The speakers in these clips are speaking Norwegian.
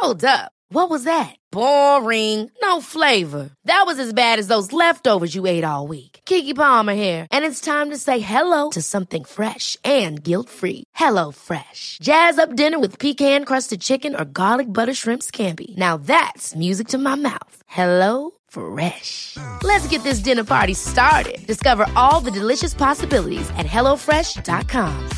Hold up. What was that? Boring. No flavor. That was as bad as those leftovers you ate all week. Keke Palmer here, and it's time to say hello to something fresh and guilt-free. Hello Fresh. Jazz up dinner with pecan-crusted chicken or garlic butter shrimp scampi. Now that's music to my mouth. Hello Fresh. Let's get this dinner party started. Discover all the delicious possibilities at hellofresh.com.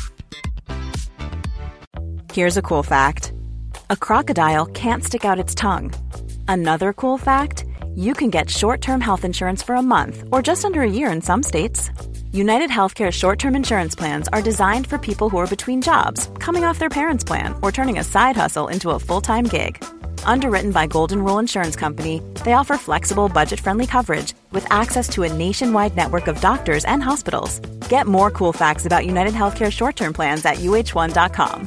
Here's a cool fact. A crocodile can't stick out its tongue. Another cool fact, you can get short-term health insurance for a month or just under a year in some states. United Healthcare short-term insurance plans are designed for people who are between jobs, coming off their parents' plan, or turning a side hustle into a full-time gig. Underwritten by Golden Rule Insurance Company, they offer flexible, budget-friendly coverage with access to a nationwide network of doctors and hospitals. Get more cool facts about United Healthcare short-term plans at uh1.com.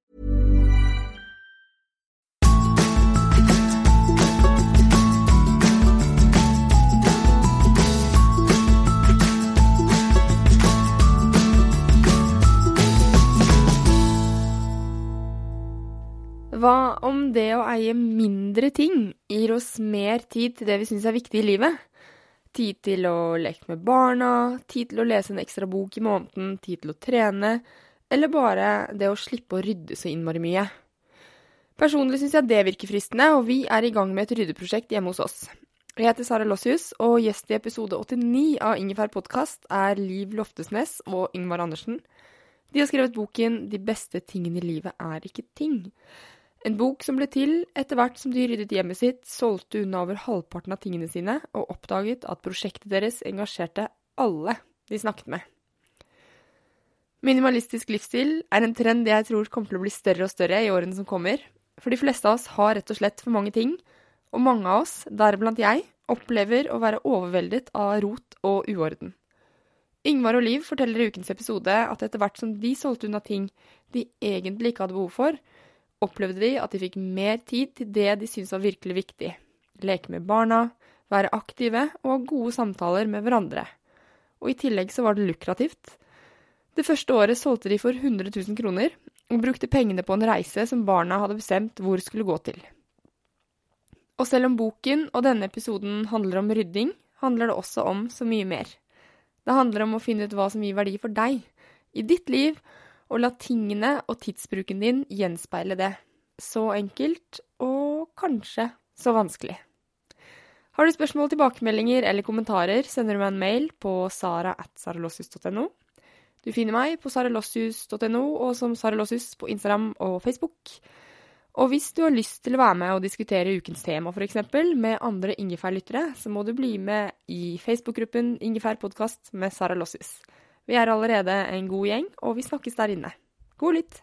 Hva om det å eie mindre ting gir oss mer tid til det vi synes er viktig i livet? Tid til å leke med barna, tid til å lese en ekstra bok i måneden, tid til å trene, eller bare det å slippe å rydde så innmari mye. Personlig synes jeg det virker fristende, og vi er i gang med et ryddeprosjekt hjemme hos oss. Jeg heter Sara Lossius, og gjest i episode 89 av Ingefær Podcast er Liv Loftesnes og Ingvar Andersen. De har skrevet boken «De beste tingene i livet er ikke ting». En bok som ble til etter hvert som de ryddet hjemmet sitt, solgte unna over halvparten av tingene sine og oppdaget at prosjektet deres engasjerte alle de snakket med. Minimalistisk livsstil er en trend jeg tror kommer til å bli større og større i årene som kommer, for de fleste av oss har rett og slett for mange ting, og mange av oss, deriblant jeg, opplever å være overveldet av rot og uorden. Ingvar og Liv forteller i ukens episode at etter hvert som de solgte unna ting de egentlig ikke hadde behov for, opplevde de at de fikk mer tid til det de syntes var virkelig viktig. Leke med barna, være aktive og ha gode samtaler med hverandre. Og i tillegg så var det lukrativt. Det første året solgte de for 100 000 kroner, og brukte pengene på en reise som barna hadde bestemt hvor skulle gå til. Og selv om boken og denne episoden handler om rydding, handler det også om så mye mer. Det handler om å finne ut hva som gir verdi for deg, i ditt liv, og la tingene og tidsbruken din gjenspeile det. Så enkelt, og kanskje så vanskelig. Har du spørsmål, tilbakemeldinger eller kommentarer, sender du meg en mail på sara@saralossius.no. Du finner meg på saralossius.no og som Sara Lossius på Instagram og Facebook. Og hvis du har lyst til å være med og diskutere ukens tema for eksempel, med andre Ingefær-lyttere, så må du bli med i Facebook-gruppen Ingefær Podcast med Sara Lossius. Vi er allerede en god gjeng, og vi snakkes der inne. God lytt!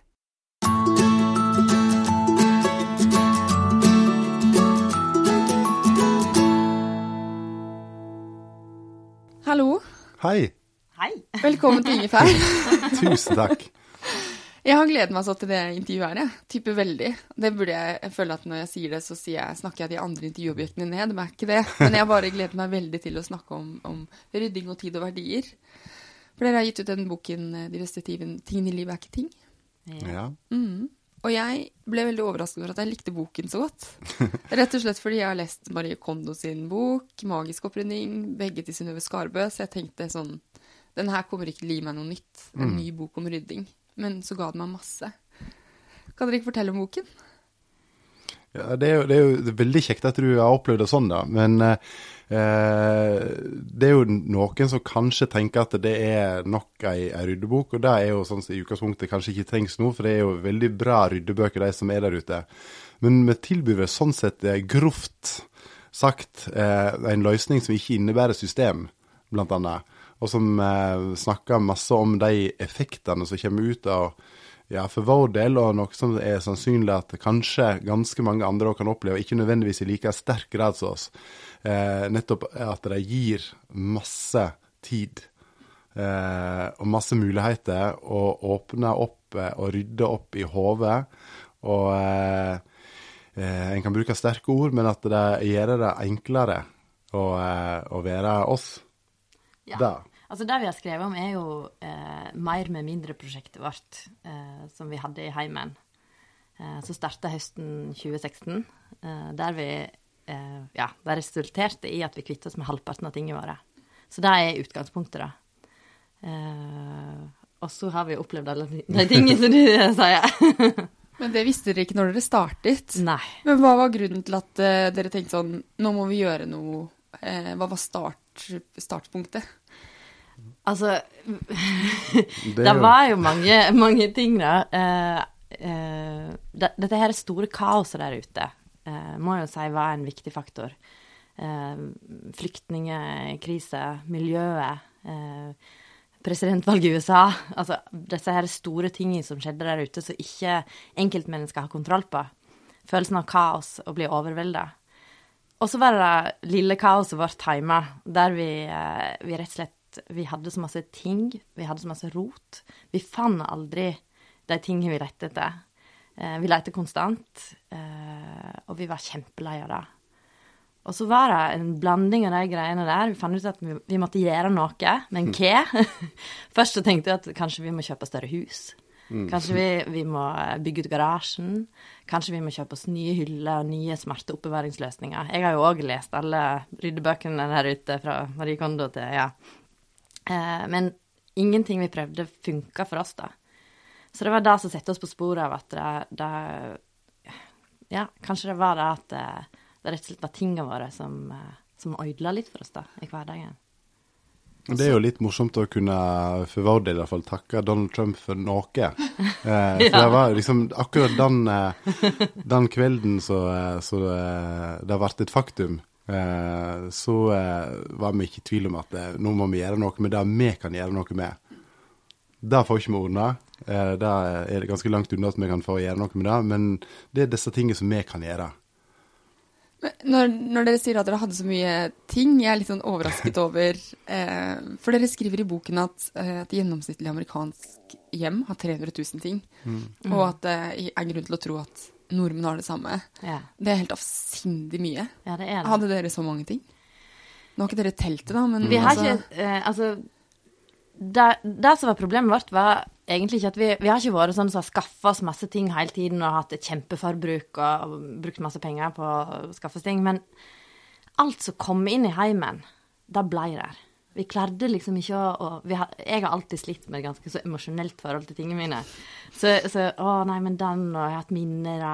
Hallo. Hei. Hei. Velkommen til Ingefær. Tusen takk. Jeg har gledet meg så til det intervjuet her, jeg. Typer veldig. Det burde jeg føle at når jeg sier det, så snakker jeg de andre intervjuobjektene ned. Det er ikke det. Men jeg bare gleder meg veldig til å snakke om rydding og tid og verdier. For dere har gitt ut den boken «De beste tingene i livet er ikke ting». Ja. Og jeg ble veldig overrasket over at jeg likte boken så godt. Rett og slett fordi jeg har lest Marie Kondo sin bok, Magisk opprydding, begge til Synnøve Skarbø, så jeg tenkte sånn, den her kommer ikke til å gi meg noe nytt, en ny bok om rydding. Men så ga den meg masse. Kan dere ikke fortelle om boken? Ja, det er jo veldig kjekt at du har opplevd det sånn da, men det er jo noen som kanskje tenker at det er nok en ryddebok, og det er jo sånn i utgangspunktet kanskje ikke trengs noe, for det er jo veldig bra ryddebøker, de som er der ute. Men vi tilbyr sånn sett grovt sagt en løsning som ikke innebærer system, blant annet, og som snakker masse om de effektene som kommer ut av for vår del, og noe som er sannsynlig at kanskje ganske mange andre også kan oppleve, ikke nødvendigvis i like sterk grad som oss. Nettopp at det gir masse tid og masse muligheter å åpne opp og rydde opp i hodet, og en kan bruke sterke ord, men at det gjør det enklere å være oss. Ja. Altså det vi har skrevet om er jo mer med mindre prosjektet vårt, som vi hadde i heimen. Så startet høsten 2016, der det resulterte i at vi kvittet oss med halvparten av tingene våre. Så det utgangspunktet da. Og så har vi opplevd alle de tingene som du sier. Men det visste dere ikke når dere startet? Nei. Men hva var grunnen til at dere tenkte sånn, nå må vi gjøre noe? Hva var startpunktet? Altså, det var jo mange ting da. Dette her store kaoset der ute, må jeg jo si var en viktig faktor. Flyktningekrise, miljøet, presidentvalg i USA, altså disse her store tingene som skjedde der ute, som ikke enkeltmennesker har kontroll på. Følelsen av kaos og bli overveldet. Og så var det lille kaoset vårt hjemme, der vi rett og slett, vi hadde så masse ting, vi hadde så masse rot. Vi fant aldri de tingene vi lette etter. Vi lette konstant, og vi var kjempeleie av det. Og så var det en blanding av de greiene der. Vi fant ut at vi måtte gjøre noe, men hva? Først så tenkte jeg at kanskje vi må kjøpe større hus. Kanskje vi må bygge ut garasjen. Kanskje vi må kjøpe oss nye hyller og nye smarte oppbevaringsløsninger. Jeg har jo også lest alle ryddebøkene der ute fra Marie Kondo til, ja. Men ingenting vi prøvde funket for oss da. Så det var det som sette oss på sporet av at kanskje det var det at det rett og slett var tingene våre som ødela litt for oss da, i hverdagen. Det er jo litt morsomt å kunne, for vår del i hvert fall, takke Donald Trump for noe. For det var liksom akkurat den kvelden så det har vært et faktum, så var vi ikke i tvil om at nå må vi gjøre noe med det vi kan gjøre noe med. Det får ikke vi ordnet. Det er ganske langt unna at vi kan få gjøre noe med det, men det er disse tingene som vi kan gjøre. Når dere sier at dere hadde så mye ting, jeg er litt sånn overrasket over, for dere skriver i boken at gjennomsnittlig amerikansk hjem har 300 000 ting, og at det er grunn til å tro at nordmenn har det samme. Ja. Det er helt avsindig mye. Ja, det er det. Hadde dere så mange ting? Nå har ikke dere telt det da, men... Vi har ikke, det som var problemet vårt var egentlig ikke at vi har ikke vært sånn som har skaffet oss masse ting hele tiden og hatt et kjempeforbruk og brukt masse penger på å skaffe oss ting, men alt som kom inn i heimen, da ble der. Vi klarte liksom ikke jeg har alltid slitt med et ganske så emosjonelt forhold til tingene mine. Så nei, men den, og jeg har hatt minner,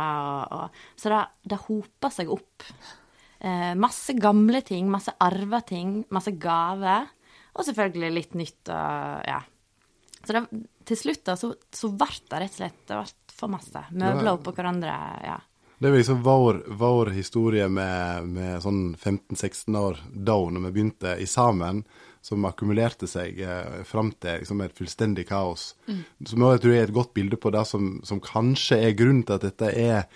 så det hopet seg opp. Masse gamle ting, masse arva ting, masse gaver, og selvfølgelig litt nytt, ja. Så til slutt da, så ble det rett og slett, det ble for masse. Møbler opp på hverandre, ja. Det var liksom vår historie med sånn 15-16 år da, når vi begynte i sammen, som akkumulerte seg frem til liksom et fullstendig kaos. Som jeg tror er et godt bilde på det som kanskje er grunnen til at dette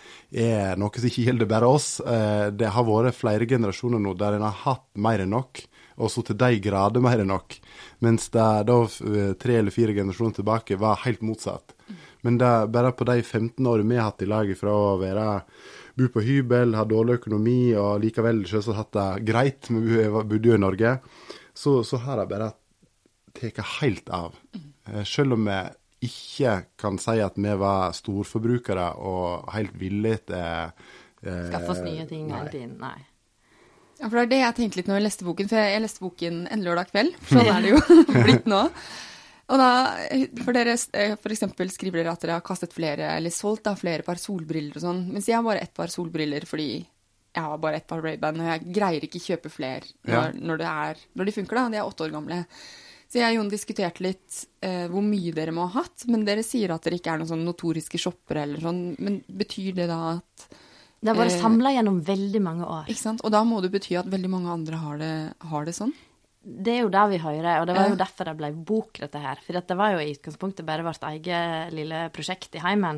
er noe som ikke gjelder bare oss. Det har vært flere generasjoner nå der en har hatt mer enn nok, og så til de grader mer enn nok, mens det da 3 eller 4 generasjoner tilbake var helt motsatt. Men det bare på de 15 årene vi har hatt i laget fra å bo på hybel, ha dårlig økonomi, og likevel selvsagt hatt det greit, vi bodde jo i Norge, så har det bare teket helt av. Selv om vi ikke kan si at vi var storforbrukere og helt villige til skaffe oss nye ting hele tiden, nei. Ja, for det er det jeg tenkte litt når jeg leste boken, for jeg leste boken en lørdag kveld, sånn er det jo blitt nå. Og da, for dere for eksempel skriver dere at dere har kastet flere, eller solgt da, flere par solbriller og sånn, mens jeg har bare 1 par solbriller fordi jeg har bare 1 par Ray-Ban, og jeg greier ikke kjøpe flere når de funker da, de er 8 år gamle. Så jeg og Jon diskuterte litt hvor mye dere må ha hatt, men dere sier at dere ikke er noen sånn notoriske shopper eller sånn, men betyr det da at det har vært samlet gjennom veldig mange år. Ikke sant? Og da må det bety at veldig mange andre har det sånn? Det er jo det vi hører, og det var jo derfor det ble bok, dette her. For det var jo i utgangspunktet bare vårt eget lille prosjekt i heimen.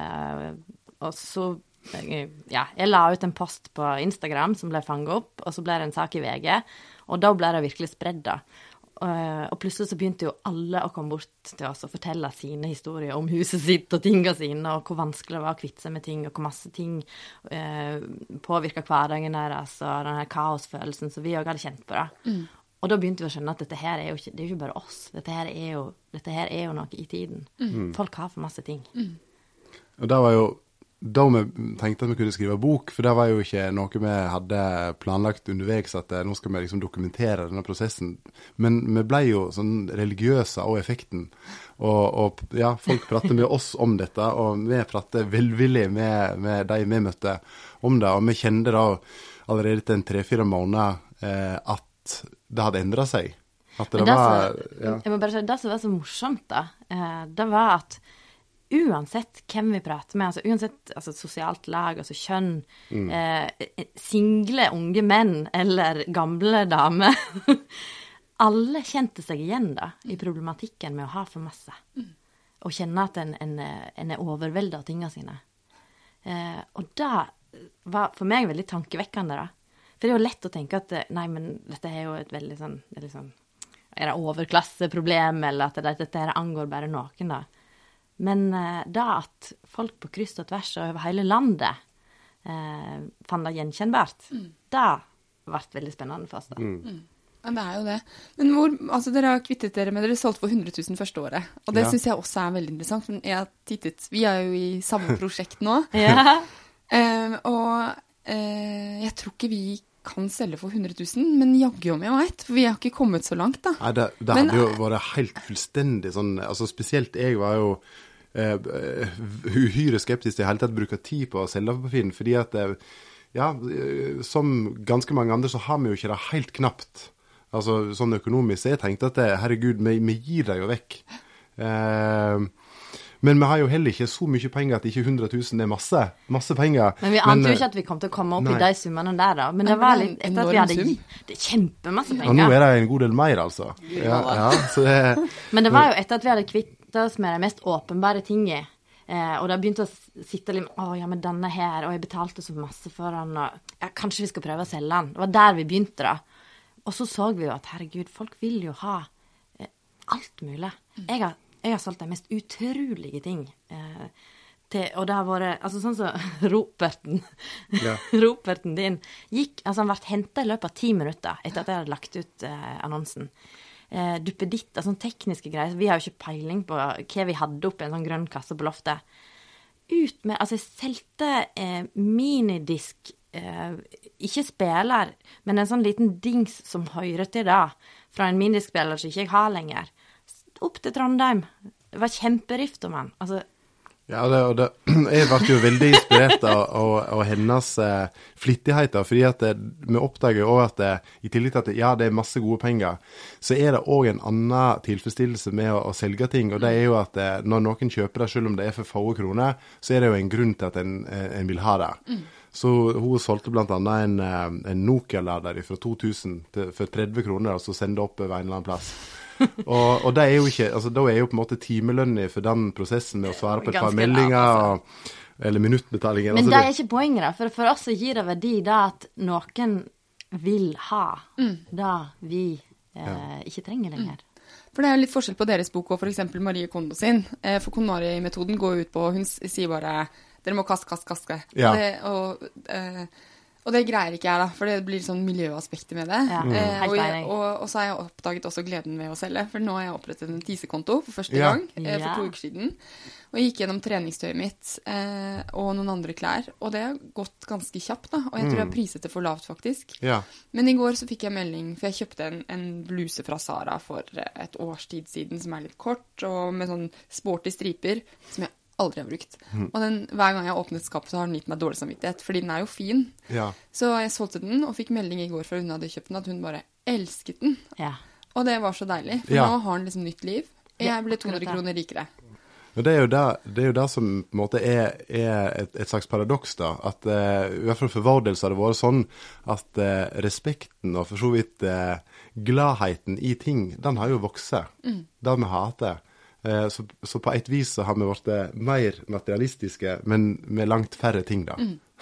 Og så, jeg la ut en post på Instagram som ble fanget opp, og så ble det en sak i VG, og da ble det virkelig spredd da. Og plutselig så begynte jo alle å komme bort til oss og fortelle sine historier om huset sitt og tingene sine, og hvor vanskelig det var å kvitte seg med ting, og hvor masse ting påvirket hverdagen deres, og denne kaosfølelsen som vi også hadde kjent på det. Og da begynte vi å skjønne at dette her er jo ikke bare oss, dette her er jo noe i tiden. Folk har for masse ting. Og det var jo da vi tenkte at vi kunne skrive bok, for det var jo ikke noe vi hadde planlagt underveis, at nå skal vi liksom dokumentere denne prosessen. Men vi ble jo sånn religiøse av effekten. Og ja, folk pratet med oss om dette, og vi pratet velvillig med de vi møtte om det. Og vi kjente da allerede til 3-4 måneder at det hadde endret seg. At det var... Ja. Jeg må bare si, det som var så morsomt da, det var at uansett hvem vi prater med, altså uansett sosialt lag, altså kjønn, single unge menn eller gamle damer, alle kjente seg igjen da, i problematikken med å ha for masse. Og kjenne at en er overveldet av tingene sine. Og det var for meg veldig tankevekkende da. For det er jo lett å tenke at, nei, men dette er jo et veldig sånn, er det overklasseproblem, eller at dette her angår bare noen da. Men da at folk på kryss og tvers over hele landet fant det gjenkjennbart, det ble veldig spennende for oss da. Ja, det er jo det. Men dere har kvittet dere med, dere solgte for 100 000 første året, og det synes jeg også er veldig interessant, for jeg har tittet, vi er jo i samme prosjekt nå, jeg tror ikke vi kan selge for 100 000, men jagge om jeg vet, for vi har ikke kommet så langt da. Nei, det hadde jo vært helt fullstendig sånn, altså spesielt jeg var jo uhyre skeptisk til hele tatt bruke tid på å selge på Finn, fordi at, ja, som ganske mange andre så har vi jo ikke det helt knapt. Altså sånn økonomisk, så jeg tenkte at herregud, vi gir det jo vekk. Men vi har jo heller ikke så mye penger at ikke 100 000 er masse penger. Men vi ante jo ikke at vi kom til å komme opp i de summene der da. Men det var litt etter at vi hadde det er kjempemasse penger. Og nå er det en god del mer, altså. Ja, så det... Men det var jo etter at vi hadde kvittet oss med de mest åpenbare tingene. Og det begynte å sitte litt, ja, men denne her, og jeg betalte så masse for den, og ja, kanskje vi skal prøve å selge den. Det var der vi begynte da. Og så vi jo at, herregud, folk vil jo ha alt mulig. Jeg har solgt de mest utrolige ting. Og det har vært, altså sånn som Roperten din gikk, altså han ble hentet i løpet av 10 minutter etter at jeg hadde lagt ut annonsen. Duppeditt, altså tekniske greier. Vi har jo ikke peiling på hva vi hadde oppe i en sånn grønn kasse på loftet. Altså jeg selte minidisk, ikke spiller, men en sånn liten dings som hører til da, fra en minidiskspiller som ikke jeg har lenger. Opp til Trondheim. Det var kjemperift om han. Altså... Ja, jeg ble jo veldig inspirert av hennes flittigheter, fordi at vi oppdager jo også at i tillegg til at ja, det er masse gode penger, så er det også en annen tilfredsstillelse med å selge ting, og det er jo at når noen kjøper det, selv om det er for få kroner, så er det jo en grunn til at en vil ha det. Så hun solgte blant annet en Nokia-lader fra 2000 for 30 kroner, og så sendte opp over en eller annen plass. og det er jo ikke, altså da er jo på en måte timelønnig for den prosessen med å svare på et par meldinger eller minuttbetalinger. Men altså, det er ikke poenget da, for oss gir det verdi da at noen vil ha det vi ikke trenger lenger. For det er litt forskjell på deres bok og for eksempel Marie Kondo sin, for Konari-metoden går ut på, hun sier bare, dere må kaste. Ja. Og det greier ikke jeg da, for det blir sånn miljøaspekter med det. Ja, og så har jeg oppdaget også gleden ved å selge, for nå har jeg opprettet en Tise-konto for første gang, for 2 uker siden. Og jeg gikk gjennom treningstøyet mitt og noen andre klær, og det har gått ganske kjapt da, og jeg tror jeg priset det for lavt faktisk. Ja. Men i går så fikk jeg melding, for jeg kjøpte en bluse fra Zara for et års tid siden, som er litt kort, og med sånn sporty striper, som jeg aldri har brukt. Og hver gang jeg har åpnet skapet, så har den gitt meg dårlig samvittighet, fordi den er jo fin. Ja. Så jeg solgte den, og fikk melding i går fra hun hadde kjøpt den, at hun bare elsket den. Ja. Og det var så deilig, for nå har den liksom nytt liv. Jeg ble 200 kroner rikere. Og det er jo det som på en måte er et slags paradoks da, at i hvert fall for vår del så har det vært sånn at respekten og for så vidt gladheten i ting, den har jo vokset. Det vi hater. Så på et vis så har vi vært mer materialistiske, men med langt færre ting da.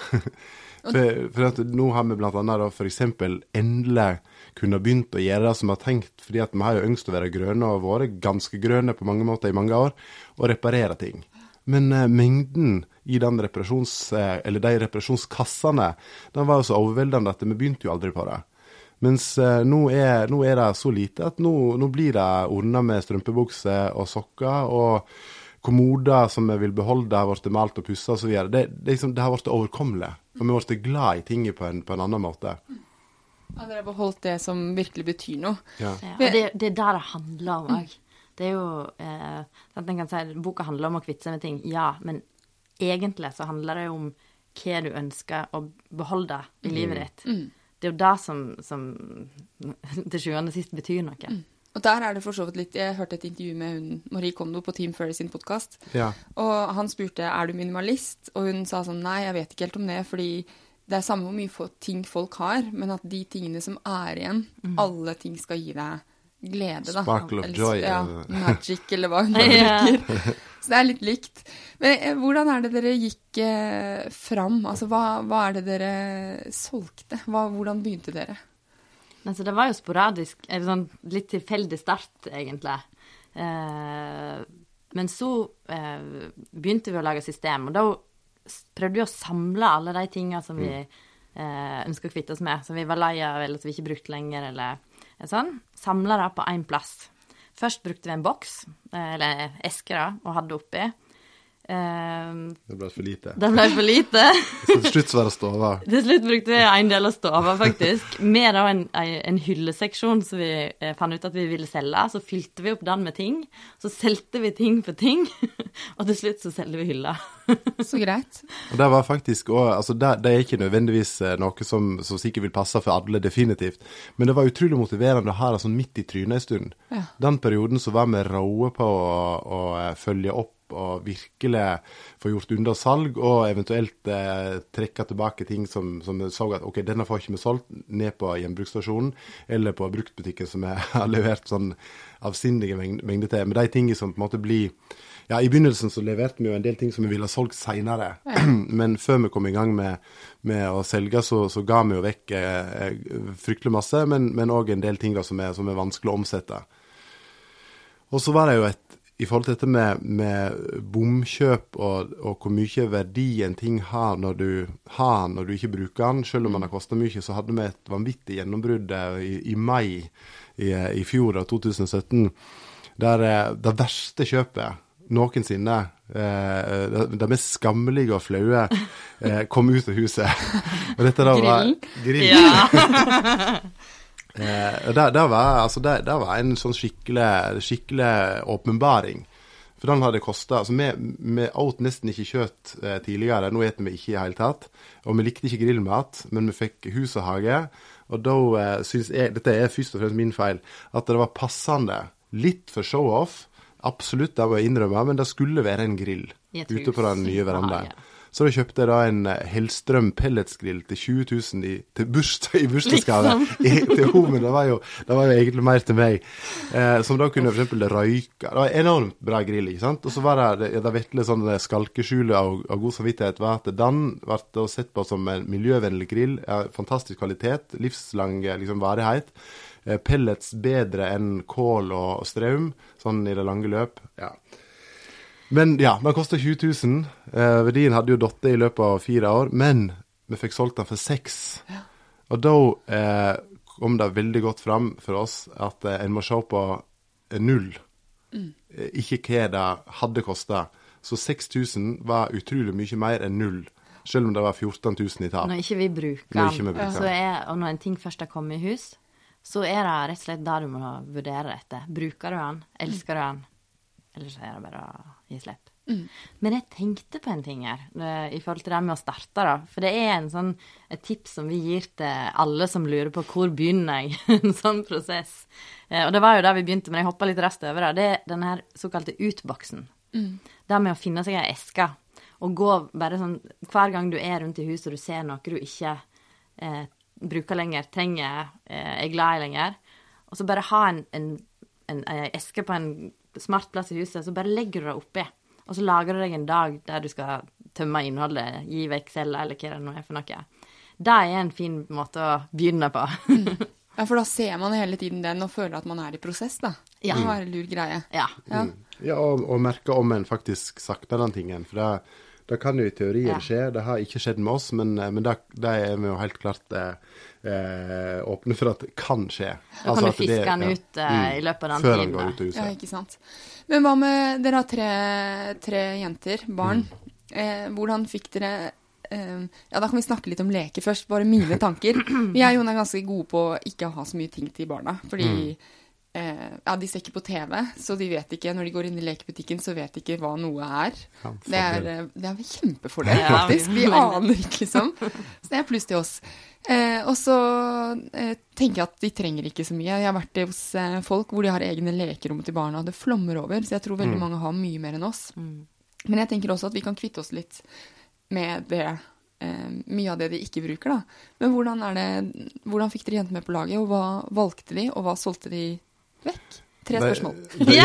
for at nå har vi blant annet da, for eksempel endelig kunne begynt å gjøre det som vi har tenkt, fordi at vi har jo ønsket å være grønne og vært ganske grønne på mange måter i mange år, og reparere ting. Men mengden i den eller de reparasjonskassene, den var jo så overveldende at vi begynte jo aldri på det. Mens nå er det så lite at nå blir det ordnet med strømpebukser og sokker, og kommoder som vi vil beholde har vært malt og pusset og så videre. Det har vært overkommelig, og vi har vært glad i tingene på en annen måte. Ja, dere har beholdt det som virkelig betyr noe. Ja. Ja, og det der det handler om også. Det jo, sant, en kan si, boka handler om å kvitte seg med ting, ja, men egentlig så handler det om hva du ønsker å beholde i livet ditt. Det jo det som til sjuende og sist betyr noe. Og der det for så vidt litt, jeg hørte et intervju med hun, Marie Kondo på Team Ferry sin podcast, og han spurte, du minimalist? Og hun sa sånn, nei, jeg vet ikke helt om det, fordi det samme hvor mye ting folk har, men at de tingene som igjen, alle ting skal gi deg glede, da. Sparkle of joy. Ja, magic, eller hva hun bruker. Så det litt likt. Men hvordan det dere gikk fram? Altså, hva det dere solgte? Hvordan begynte dere? Altså, det var jo sporadisk, sånn litt tilfeldig start, egentlig. Men så begynte vi å lage system, og da prøvde vi å samle alle de tingene som vi ønsker å kvitte oss med, som vi var lei av, eller som vi ikke brukte lenger, eller sånn. Samle det på en plass. Først brukte vi en boks, eller eske da, og hadde oppi. Det ble for lite. Så til slutt var det stova. Til slutt brukte vi en del av stova, faktisk. Med da en hylleseksjon som vi fant ut at vi ville selge. Så fylte vi opp den med ting. Så selte vi ting for ting. Og til slutt så selger vi hylla. Så greit. Og det var faktisk også, altså det ikke nødvendigvis noe som sikkert vil passe for alle definitivt. Men det var utrolig motiverende å ha det sånn midt i trynet en stund. Ja. Den perioden så var vi råe på å følge opp og virkelig få gjort unna salg, og eventuelt trekke tilbake ting som vi så at, ok, denne får ikke vi solgt ned på gjenbruksstasjonen, eller på bruktbutikken som jeg har levert sånn avsindige mengder til. Men de tingene som på en måte blir, ja, i begynnelsen så leverte vi jo en del ting som vi ville ha solgt senere, men før vi kom i gang med å selge, så ga vi jo vekk fryktelig masse, men også en del ting da, som er vanskelig å omsette. Og så var det jo i forhold til dette med bomkjøp og hvor mye verdi en ting har når du ikke bruker den, selv om den har kostet mye, så hadde vi et vanvittig gjennombrudd i mai i fjor av 2017, der det verste kjøpet noensinne, det mest skammelige og flaue, kom ut av huset. Og dette da var grillen. Ja. Det var en sånn skikkelig åpenbaring. For den hadde kostet, altså vi åt nesten ikke kjøtt tidligere, nå eter vi ikke i hele tatt, og vi likte ikke grillmat, men vi fikk hus og hage, og da synes jeg, dette først og fremst min feil, at det var passende, litt for show-off, absolutt, det må jeg innrømme, men det skulle være en grill ute på den nye verandaen. Så da kjøpte jeg da en Hellstrøm pelletsgrill til 20 000 i bursdagsgave. Til henne, men det var jo egentlig mer til meg. Som da kunne for eksempel røyke. Det var en enormt bra grill, ikke sant? Og så var det virkelig sånn skalkeskjulet av god samvittighet var at den ble sett på som en miljøvennlig grill, fantastisk kvalitet, livslang liksom, varighet. Pellets bedre enn kål og strøm, sånn i det lange løp. Ja. Men ja, den kostet 20 000. Verdien hadde jo dottet i løpet av 4 år, men vi fikk solgt den for 6. Ja. Og da kom det veldig godt fram for oss at en må se på 0. Ikke hva det hadde kostet. Så 6 000 var utrolig mye mer enn 0, selv om det var 14 000 i tap. Når ikke vi bruker den, og når en ting først har kommet i hus, så det rett og slett der du må vurdere dette. Bruker du den? Elsker du den? Eller så det bare å gi slipp. Men jeg tenkte på en ting her, i forhold til det med å starte da, for det et tips som vi gir til alle som lurer på hvor begynner jeg en sånn prosess. Og det var jo der vi begynte, men jeg hoppet litt raskt over det. Det den her såkalte utboksen. Det med å finne seg en eske, og gå bare sånn, hver gang du rundt i huset og du ser noe du ikke bruker lenger, trenger, glad i lenger, og så bare ha en eske på en smart plass i huset, så bare legger du det oppi, og så lager du deg en dag der du skal tømme innholdet, gi vekk cella, eller hva det nå for noe. Det en fin måte å begynne på. Ja, for da ser man hele tiden den, og føler at man i prosess, da. Ja. Det var en lur greie. Ja. Ja, og merke om en faktisk sakter den tingen, for Det kan jo i teorien skje, det har ikke skjedd med oss, men det er vi jo helt klart åpne for at det kan skje. Da kan du fiske den ut i løpet av den før tiden. Han går ut av huset. Ja, ikke sant. Men hva med, dere har tre jenter, barn. Hvordan fikk dere... ja, da kan vi snakke litt om leke først, bare mine tanker. Jeg og Jon er ganske gode på å ikke ha så mye ting til barna, fordi ja, de ser ikke på TV, så de vet ikke, når de går inn i lekebutikken, så vet de ikke hva noe er. Det er kjempefordel, faktisk. Vi aner ikke, liksom. Så det er pluss til oss. Og så tenker jeg at de trenger ikke så mye. Jeg har vært hos folk hvor de har egne lekerom til barna, og det flommer over, så jeg tror veldig mange har mye mer enn oss. Men jeg tenker også at vi kan kvitte oss litt med det, mye av det de ikke bruker, da. Men hvordan fikk dere jenter med på laget, og hva valgte de, og hva solgte de vekk? 3 spørsmål.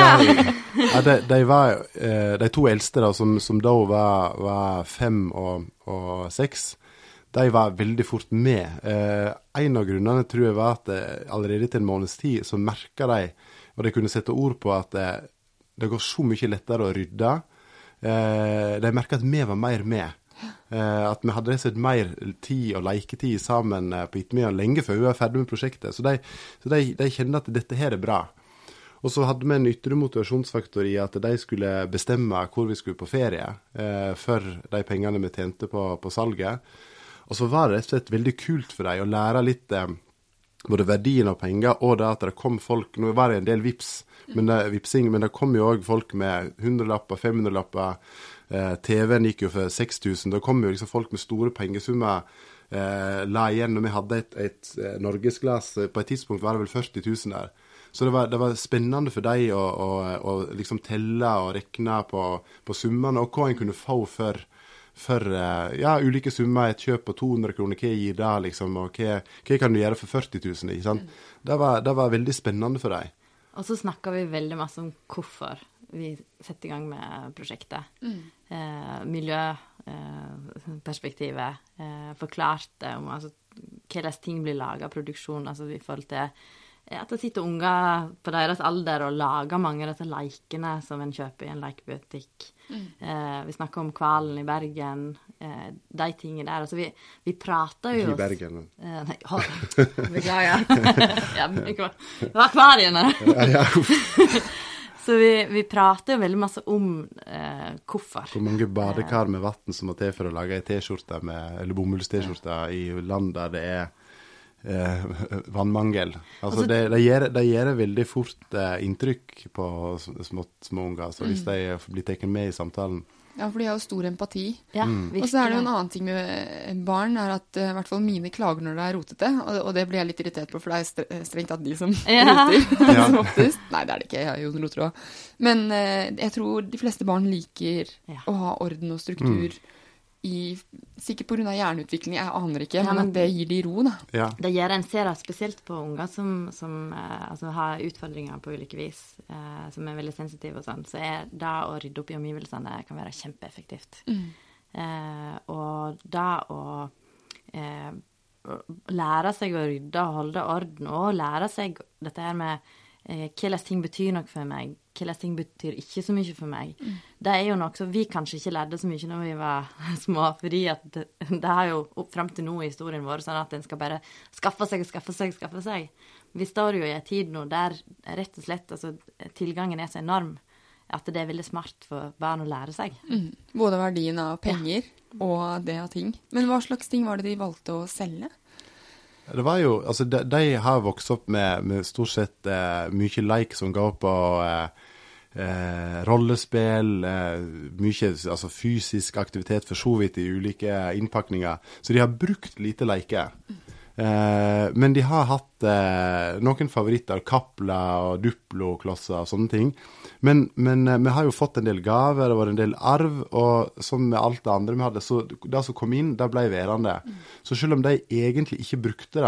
De 2 eldste da, som da var 5 og 6, de var veldig fort med. En av grunnene tror jeg var at allerede til en måneds tid så merket de, og de kunne sette ord på at det går så mye lettere å rydde. De merket at vi var mer med. At vi hadde sett mer tid og leketid sammen på ettermiddagen lenge før vi var ferdig med prosjektet. Så de kjente at dette her er bra. Og så hadde vi en ytre motivasjonsfaktor i at de skulle bestemme hvor vi skulle på ferie for de pengene vi tjente på salget. Og så var det rett og slett veldig kult for dem å lære litt både verdien av penger og det at det kom folk. Nå var det en del vipsing, men det kom jo også folk med 100-lapper, 500-lapper. TV-en gikk jo for 6.000, da kom jo liksom folk med store pengesummer la igjen, og vi hadde et norgesglass, på et tidspunkt var det vel 40.000 der. Så det var spennende for deg å liksom telle og rekne på summene, og hva en kunne få for ulike summer, et kjøp på 200 kroner, hva gir det liksom, og hva kan du gjøre for 40.000, ikke sant? Det var veldig spennende for deg. Og så snakket vi veldig masse om hvorfor vi setter i gang med prosjektet. Miljøperspektivet, forklarte om hvordan ting blir laget, produksjon, altså i forhold til at det sitter unger på deres alder og lager mange av disse lekene som en kjøper i en lekebutikk. Vi snakker om kvalen i Bergen, de tingene der. Altså vi prater jo... I Bergen. Nei, beklager. Det var akvariene. Ja. Så vi prater jo veldig masse om hvorfor. Hvor mange badekar med vatten som må til for å lage en t-skjorte eller bomullst-t-skjorte i land der det er vannmangel. Altså det gjør veldig fort inntrykk på små unger, så hvis de blir tatt med i samtalen. Ja, for de har jo stor empati. Ja, og så er det jo en annen ting med barn, er at i hvert fall mine klager når det er rotete, og det blir jeg litt irritert på, for det er strengt tatt de som roter, som oftest. Nei, det er det ikke, jeg er jo roter også. Men jeg tror de fleste barn liker å ha orden og struktur, sikkert på grunn av hjerneutvikling, jeg aner ikke, men det gir de ro, da. Ja. Det gjør en ser spesielt på unger som har utfordringer på ulike vis, som er veldig sensitive og sånn, så det å rydde opp i omgivelsene kan være kjempeeffektivt. Og det å lære seg å rydde og holde orden, og lære seg dette her med hvilke ting betyr noe for meg, hvilke ting betyr ikke så mye for meg. Det er jo noe som vi kanskje ikke lærte så mye når vi var små, fordi at det har jo frem til nå i historien vår sånn at en skal bare skaffe seg. Vi står jo i en tid nå der rett og slett tilgangen er så enorm at det er veldig smart for barn å lære seg. Både verdien av penger og det av ting. Men hva slags ting var det de valgte å selge? Det var jo, altså de har vokst opp med stort sett mye like som går på rollespill, mye altså fysisk aktivitet for så vidt i ulike innpakninger. Så de har brukt lite like. Men de har hatt noen favoritter, Kapla og Duplo-klosser og sånne ting. Men vi har jo fått en del gaver, det var en del arv, og som med alt det andre vi hadde, så det som kom inn, det ble værende. Så selv om de egentlig ikke brukte det,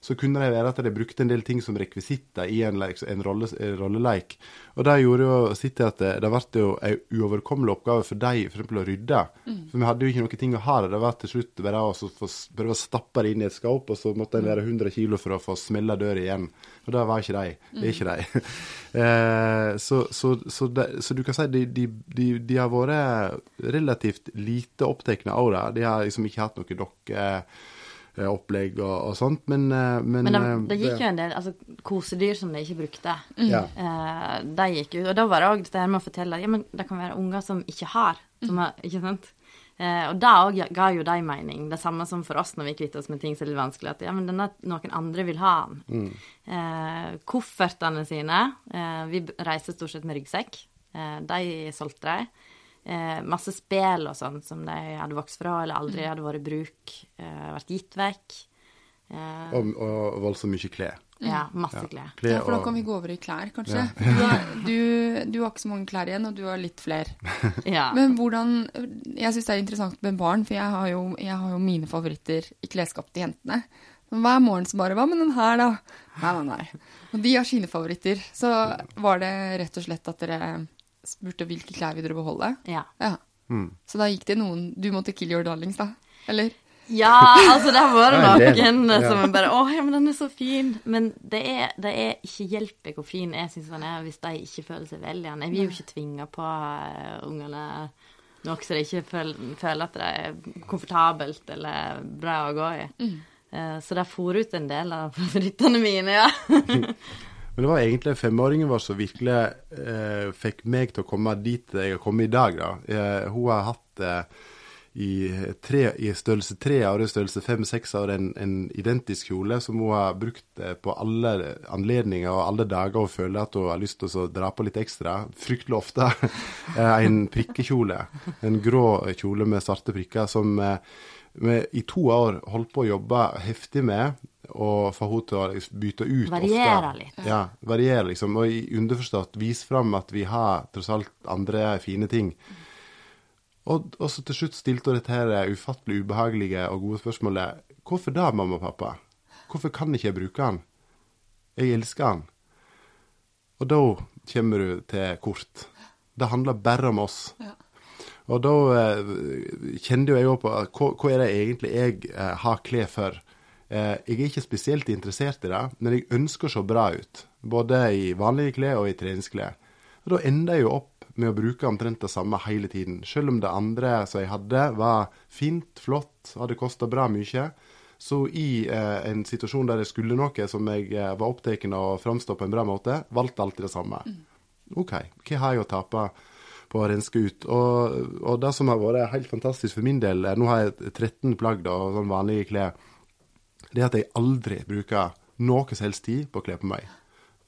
så kunne det være at de brukte en del ting som rekvisitter i en rolleleik. Og det gjorde jo sitt til at det ble jo en uoverkommelig oppgave for deg, for eksempel å rydde. For vi hadde jo ikke noen ting å ha det. Det var til slutt bare å prøve å stappe det inn i et skap, og så måtte den være 100 kilo for å få smelle dør igjen. Og det var ikke de. Det er ikke de. Så du kan si de har vært relativt lite opptekne av det. De har liksom ikke hatt noe opplegg og sånt, men det gikk jo en del, altså kosedyr som de ikke brukte. Ja. De gikk ut, og da var det også det her med å fortelle, ja, men det kan være unger som ikke har, ikke sant? Og da også ga jo de mening, det samme som for oss når vi kvitter oss med ting som er litt vanskelig, at ja, men noen andre vil ha den. Koffertene sine, vi reiser stort sett med ryggsekk, de solgte de. Masse spel og sånn som de hadde vokst fra eller aldri hadde vært i bruk, vært gitt vekk. Og voldsomt mye klær. Ja, masse klær. Ja, for da kan vi gå over i klær, kanskje. Ja. Du har ikke så mange klær igjen, og du har litt flere. Ja. Men hvordan, jeg synes det er interessant med barn, for jeg har jo mine favoritter i klesskapet til jentene. Men hver morgen så bare, hva med den her da? Nei. Og de har sine favoritter. Så var det rett og slett at dere spurte hvilke klær vil dere beholde? Ja. Så da gikk det noen, du måtte kill your darlings da, eller? Ja, altså det var noen som bare, ja, men den er så fin. Men det er ikke hjelp hvor fin jeg synes den er, hvis de ikke føler seg vel igjen. Jeg vil jo ikke tvinge på ungene nok så de ikke føler at det er komfortabelt eller bra å gå i. Så det får ut en del av favorittene mine, ja. Men det var egentlig 5-åringen vår som virkelig fikk meg til å komme dit jeg har kommet i dag. Da. Hun har hatt i størrelse 3 år, i størrelse 5-6 år, en identisk kjole som hun har brukt på alle anledninger og alle dager og føler at hun har lyst til å dra på litt ekstra. Fryktelig ofte. En prikkekjole, en grå kjole med svarte prikker som vi i 2 år holdt på å jobbe heftig med, og få henne til å bytte ut variere ofte. Litt. Ja, variere liksom, og i underforstått vise frem at vi har tross alt andre fine ting. Og så til slutt stilte hun dette her ufattelig ubehagelige og gode spørsmålet, hvorfor da, mamma og pappa? Hvorfor kan ikke jeg bruke den? Jeg elsker den. Og da kommer du til kort. Det handler bare om oss. Ja. Og da kjente jeg jo på, hva er det egentlig jeg har klær for? Jeg er ikke spesielt interessert i det, men jeg ønsker så bra ut, både i vanlige klær og i treningsklær. Og da ender jeg jo opp med å bruke omtrent det samme hele tiden. Selv om det andre som jeg hadde var fint, flott, hadde kostet bra mye, så i en situasjon der jeg skulle noe som jeg var opptaken av å fremstå på en bra måte, valgte alltid det samme. Ok, hva har jeg å tape på å renske ut? Og det som har vært helt fantastisk for min del, nå har jeg 13 plagg da, og sånn vanlige klær, det er at jeg aldri bruker noe som helst tid på å kle på meg.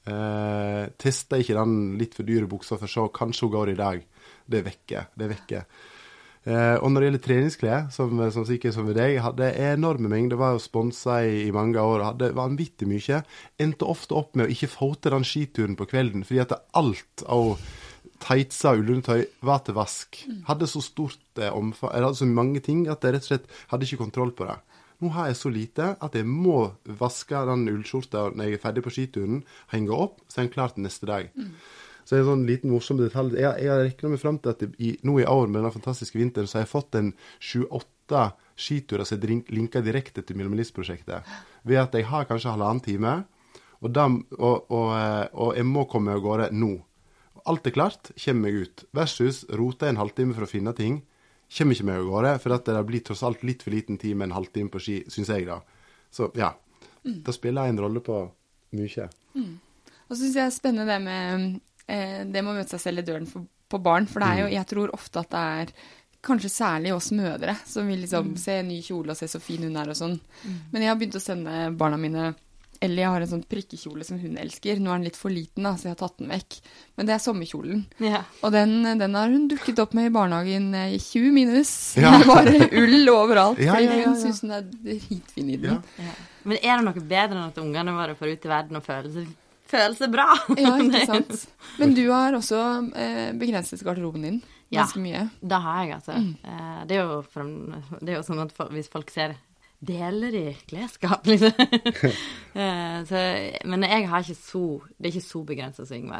Tester ikke den litt for dyre buksa for så, kanskje hun går i dag. Det er vekke. Og når det gjelder treningsklær, som sikkert som ved deg, jeg hadde enorme mengder, det var jo sponset i mange år, hadde vanvittig mye, endte ofte opp med å ikke få til den skituren på kvelden, fordi at alt av teitsa og ullundertøy var til vask. Hadde så stort omfang, jeg hadde så mange ting at jeg rett og slett hadde ikke kontroll på det. Nå har jeg så lite at jeg må vaske den ullskjorta når jeg er ferdig på skituren, henge opp, så er den klar til neste dag. Så det er en sånn liten morsom detalj. Jeg har reknet meg frem til at nå i år med den fantastiske vinteren, så har jeg fått en 7-8 skiturer som linker direkte til Minimalist-prosjektet. Ved at jeg har kanskje 1,5 time, og jeg må komme og gå det nå. Alt er klart, kommer jeg ut. Versus rote en halvtime for å finne ting, kommer ikke med å gå det, for at det blir tross alt litt for liten tid med en halvtime på ski, synes jeg da. Så ja, det spiller en rolle på mye. Og så synes jeg det er spennende det med å møte seg selv i døren på barn, for det er jo, jeg tror ofte at det er kanskje særlig oss mødre, som vil liksom se en ny kjole og se så fin hun er og sånn. Men jeg har begynt å sende barna mine, eller jeg har en sånn prikkekjole som hun elsker. Nå er den litt for liten da, så jeg har tatt den vekk. Men det er sommerkjolen. Ja. Og den har hun dukket opp med i barnehagen i 20 minus. Ja. Bare ull overalt. Ja. Fordi hun synes hun er dritfin i den. Ja. Ja. Men er det noe bedre enn at ungene våre får ut i verden og føler seg bra? Ja, ikke sant. Men du har også begrenset garderoben din ganske mye. Ja, det har jeg altså. Det er jo sånn at hvis folk ser deler de klesskap, liksom. Men jeg har ikke det er ikke så begrenset som Yngvar.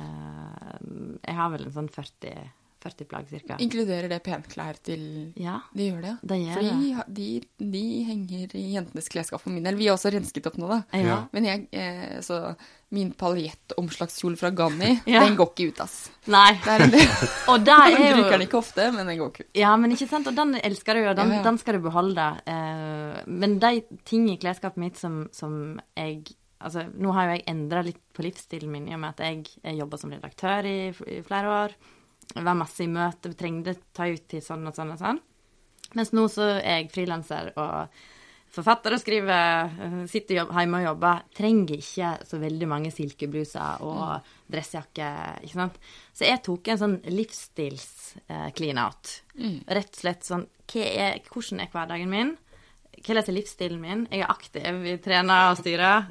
Jeg har vel en sånn 40 plagg cirka. Inkluderer det penklær til... Ja, de gjør det, ja. Det gjør det. Fordi de henger i jentenes klesskap for min del. Vi har også rensket opp nå, da. Ja. Men så min paljettomslagskjole fra Ganni, den går ikke ut, ass. Nei. Det er en del. Og da er jo... Man bruker den ikke ofte, men den går ikke ut. Ja, men ikke sant? Og den elsker du jo, den skal du beholde. Men de ting i klesskapet mitt som jeg... Altså, nå har jo jeg endret litt på livsstilen min, i og med at jeg jobber som redaktør i flere år. Det var masse i møte, vi trengte ta ut til sånn og sånn og sånn. Mens nå så er jeg frilanser og forfatter og skriver, sitter hjemme og jobber, trenger ikke så veldig mange silkebluser og dressjakke, ikke sant? Så jeg tok en sånn livsstils clean out. Rett og slett sånn, hvordan er hverdagen min? Hva er livsstilen min? Jeg er aktiv, vi trener og styrer.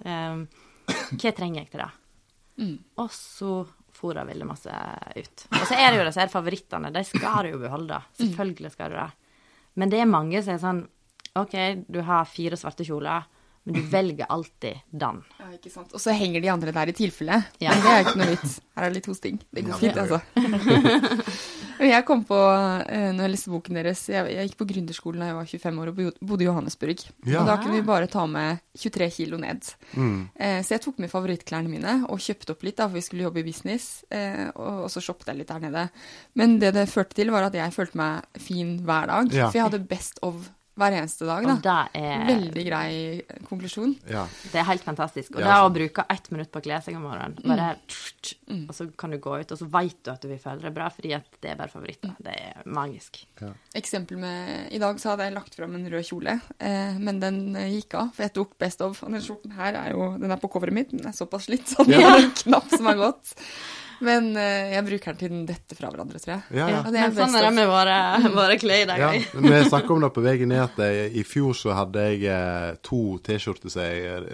Hva trenger jeg til det? Og så får jeg veldig masse ut. Og så er det jo disse her favorittene, de skal du jo beholde. Selvfølgelig skal du det. Men det er mange som er sånn, ok, du har 4 svarte kjoler, men du velger alltid den. Ja, ikke sant. Og så henger de andre der i tilfelle. Ja. Men det er ikke noe vits. Her er det litt hosting. Det går fint, altså. Jeg kom på, når jeg leste boken deres, jeg gikk på gründerskolen da jeg var 25 år og bodde i Johannesburg. Ja. Og da kunne vi bare ta med 23 kilo ned. Så jeg tok med favorittklærne mine og kjøpte opp litt da, for vi skulle jobbe i business, og så shoppet jeg litt der nede. Men det førte til var at jeg følte meg fin hver dag, for jeg hadde best of hver eneste dag, da. Og det er... Veldig grei konklusjon. Ja. Det er helt fantastisk. Og det å bruke 1 minutt på å kle seg om morgenen, bare og så kan du gå ut, og så vet du at du vil føle deg bra, fordi at det er bare favoritter. Det er magisk. Ja. Eksempel med, i dag så hadde jeg lagt frem en rød kjole, men den gikk av, for jeg tok best of. Og den skjorten her den er på coveret mitt, den er såpass slitt, så den har en knapp som har gått. Men jeg bruker den til den dette fra hverandre, tror jeg. Ja. Men sånn er det med våre klær i dag. Ja, men jeg snakket om det på veien ned at i fjor så hadde jeg 2 t-skjorter som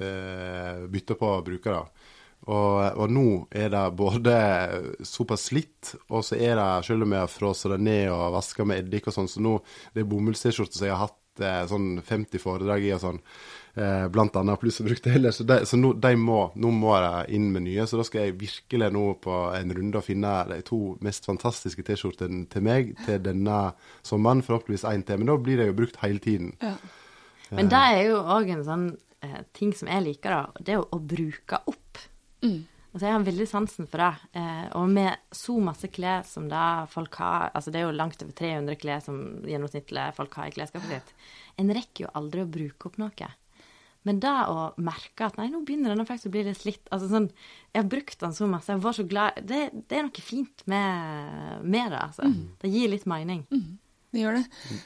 jeg byttet på å bruke da. Og nå er det både såpass slitt, og så er det, selv om jeg har frosset det ned og vasket med eddik og sånn, så nå det er bomullst-t-skjorter som jeg har hatt sånn 50 foredrag i og sånn, blant annet pluss å bruke det heller, så nå må jeg inn med nye, så da skal jeg virkelig nå på en runde og finne de 2 mest fantastiske t-skjortene til meg, til denne sommeren, forhåpentligvis 1 til, men da blir det jo brukt hele tiden. Ja. Men det er jo også en sånn ting som jeg liker da, det er jo å bruke opp. Altså jeg har veldig sansen for det, og med så masse klær som det folk har, altså det er jo langt over 300 klær som gjennomsnittlig folk har i klesskapet sitt, en rekker jo aldri å bruke opp noe. Men da å merke at, nei, nå begynner den faktisk å bli litt slitt, altså sånn, jeg har brukt den så masse, jeg var så glad, det er noe fint med det, altså. Det gir litt mening. Det gjør det.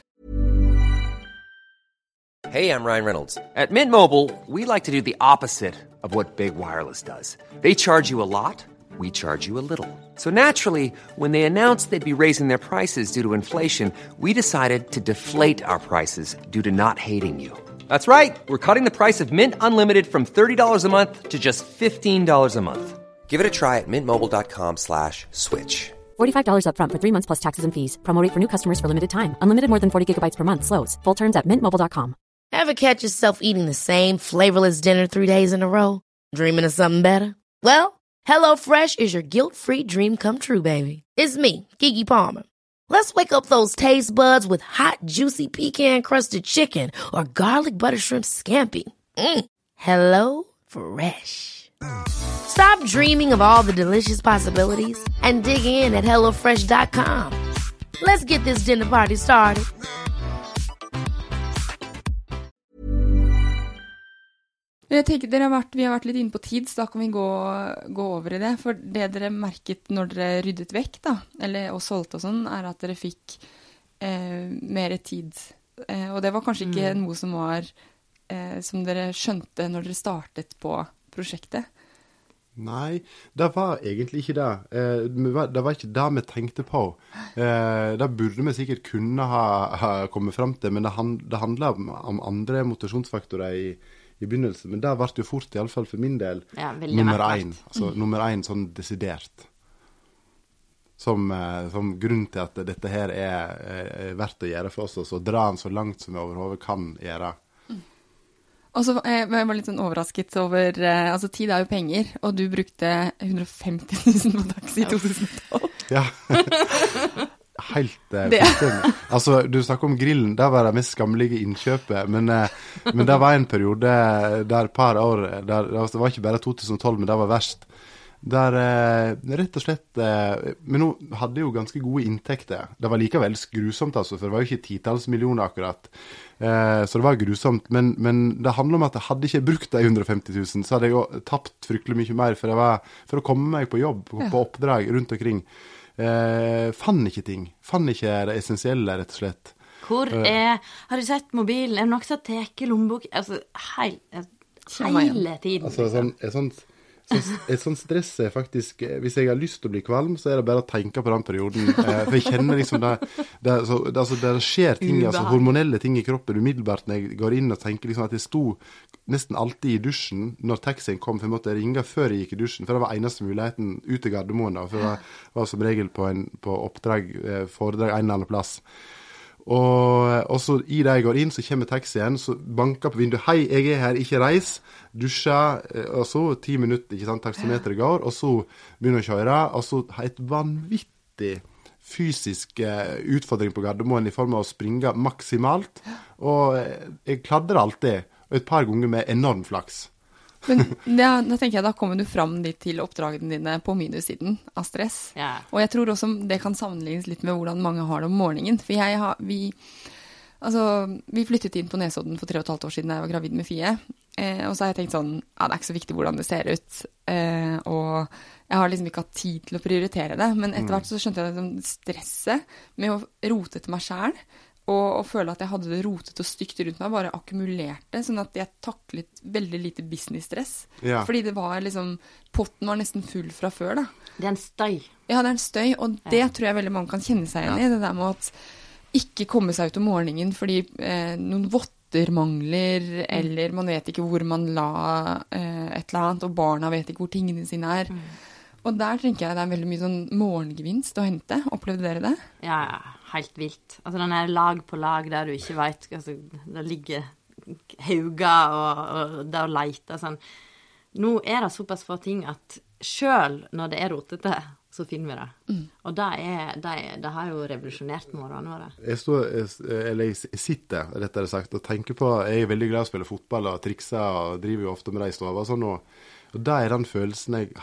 Hey, I'm Ryan Reynolds. At Mint Mobile, we like to do the opposite of what Big Wireless does. They charge you a lot, we charge you a little. So naturally, when they announced they'd be raising their prices due to inflation, we decided to deflate our prices due to not hating you. That's right. We're cutting the price of Mint Unlimited from $30 a month to just $15 a month. Give it a try at mintmobile.com/switch. $45 up front for 3 months plus taxes and fees. Promo rate for new customers for limited time. Unlimited more than 40 gigabytes per month. Slows full terms at mintmobile.com. Ever catch yourself eating the same flavorless dinner 3 days in a row? Dreaming of something better? Well, HelloFresh is your guilt-free dream come true, baby. It's me, Keke Palmer. Let's wake up those taste buds with hot, juicy pecan-crusted chicken or garlic butter shrimp scampi. Hello Fresh. Stop dreaming of all the delicious possibilities and dig in at HelloFresh.com. Let's get this dinner party started. Jeg tenker vi har vært litt inne på tid, så da kan vi gå over i det. For det dere merket når dere ryddet vekk, da, eller og solgte og sånn, er at dere fikk mer tid. Og det var kanskje ikke noe som dere skjønte når dere startet på prosjektet? Nei, det var egentlig ikke det. Det var ikke det vi tenkte på. Det burde vi sikkert kunne ha kommet frem til, men det handler om andre motivasjonsfaktorer i begynnelsen, men det ble jo fort, i alle fall for min del, nummer 1. Altså nummer 1 sånn desidert. Som grunn til at dette her er verdt å gjøre for oss, og dra den så langt som vi overhodet kan gjøre. Og så jeg var litt sånn overrasket over, altså tid jo penger, og du brukte 150 000 på taxi i 2012. Ja. Helt fullstendig. Altså, du snakker om grillen, det var det mest skamlige innkjøpet, men det var en periode der par år, det var ikke bare 2012, men det var verst. Der rett og slett, men nå hadde jo ganske gode inntekter. Det var likevel grusomt, altså, for det var jo ikke 10-talls millioner akkurat. Så det var grusomt, men det handler om at jeg hadde ikke brukt de 150 000, så hadde jeg jo tapt fryktelig mye mer, for å komme meg på jobb, på oppdrag rundt omkring. Fann ikke det essensielle, rett og slett. Hvor har du sett mobilen? Det noe som teker lommebok? Altså, hele tiden. Altså, et sånt stress faktisk, hvis jeg har lyst til å bli kvalm, så det bare å tenke på den perioden. For jeg kjenner liksom det skjer ting, altså hormonelle ting i kroppen umiddelbart når jeg går inn og tenker liksom at jeg sto nesten alltid i dusjen når taxien kom, for jeg måtte ringe før jeg gikk i dusjen, for det var eneste muligheten ut til Gardermoen da, for jeg var som regel på oppdrag, foredrag en eller annen plass. Og så i det jeg går inn, så kommer taxien, så banker på vinduet, hei, jeg her, ikke reis, dusja, og så 10 minutter, ikke sant, taksometeret går, og så begynner jeg å kjøre, og så har jeg et vanvittig fysisk utfordring på Gardermoen i form av å springe maksimalt, og jeg kladder alltid, og et par ganger med enorm flaks. Men da tenker jeg, da kommer du fram dit til oppdragene dine på minussiden av stress. Ja. Og jeg tror også det kan sammenlignes litt med hvordan mange har det om morgenen. For vi flyttet inn på Nesodden for 3,5 år siden da jeg var gravid med Fie. Og så har jeg tenkt sånn, det ikke så viktig hvordan det ser ut. Og jeg har liksom ikke hatt tid til å prioritere det. Men etter hvert så skjønte jeg det stresset med å rote til meg selv. Og føle at jeg hadde det rotet og stygt rundt meg, bare akkumulerte, sånn at jeg taklet veldig lite business-stress. Ja. Fordi det var liksom, potten var nesten full fra før da. Det en støy. Ja, det en støy, og det tror jeg veldig mange kan kjenne seg igjen i, det der med at ikke komme seg ut om morgenen fordi noen votter mangler, eller man vet ikke hvor man la et eller annet, og barna vet ikke hvor tingene sine Og der tenker jeg det veldig mye sånn morgengevinst å hente. Opplevde dere det? Ja, helt vilt. Altså den lag på lag der du ikke vet, altså, der ligger hauger og der å leite. Sånn. Nå det såpass få ting at selv når det rotete, så finner vi det. Og det har jo revolusjonert morgenen våre. Jeg sitter, rettere sagt, og tenker på, jeg veldig glad i å spille fotball og trikse, og driver jo ofte med det i stova og sånn, og det den følelsen jeg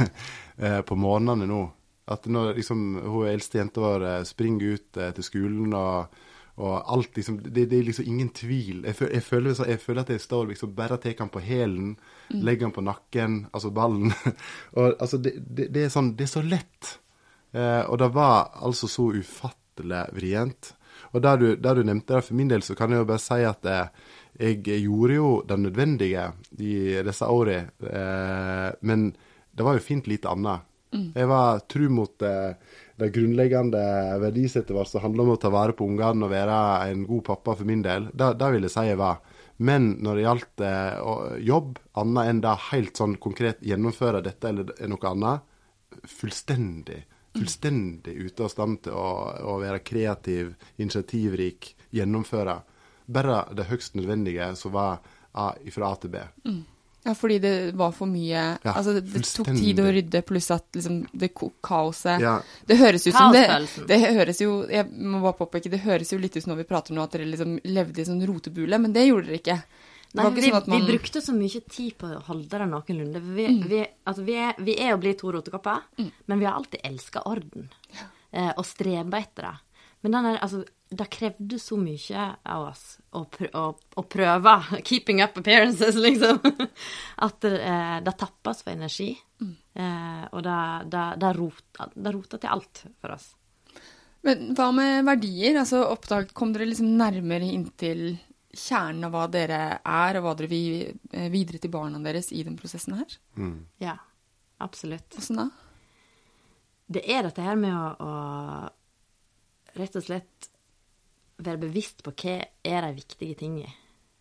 har på morgenene nå, at når liksom, hun eldste jenta vår springer ut til skolen, og alt liksom, det liksom ingen tvil. Jeg føler at jeg står liksom, bare tar han på hælen, legger han på nakken, altså ballen, og altså, det sånn, det så lett. Og det var altså så ufattelig vrient. Og der du nevnte det for min del, så kan jeg jo bare si at jeg gjorde jo det nødvendige i disse årene, men det var jo fint lite annet. Jeg var tro mot det grunnleggende verdisettet vårt som handler om å ta vare på ungene og være en god pappa for min del. Det vil jeg si jeg var. Men når det gjaldt jobb, annet enn det helt sånn konkret gjennomføre dette eller noe annet, fullstendig ute av stand til å være kreativ, initiativrik, gjennomføre. Bare det høyst nødvendige som var fra A til B. Ja, fordi det var for mye, altså det tok tid å rydde, pluss at liksom det kaoset, det høres ut som det høres jo, jeg må bare påpeke, det høres jo litt ut når vi prater nå at dere liksom levde i sånn rotebule, men det gjorde dere ikke. Nei, vi brukte så mye tid på å holde det noenlunde. Vi jo blitt 2 rotekopper, men vi har alltid elsket orden, og strebe etter det. Men det krevde så mye av oss å prøve, keeping up appearances, liksom, at det tappes for energi, og det rotet til alt for oss. Men hva med verdier? Altså, kom dere liksom nærmere inn til kjernen av hva dere og hva dere vil videre til barna deres i den prosessen her? Ja, absolutt. Hvordan da? Det dette her med å rett og slett være bevisst på hva de viktige tingene.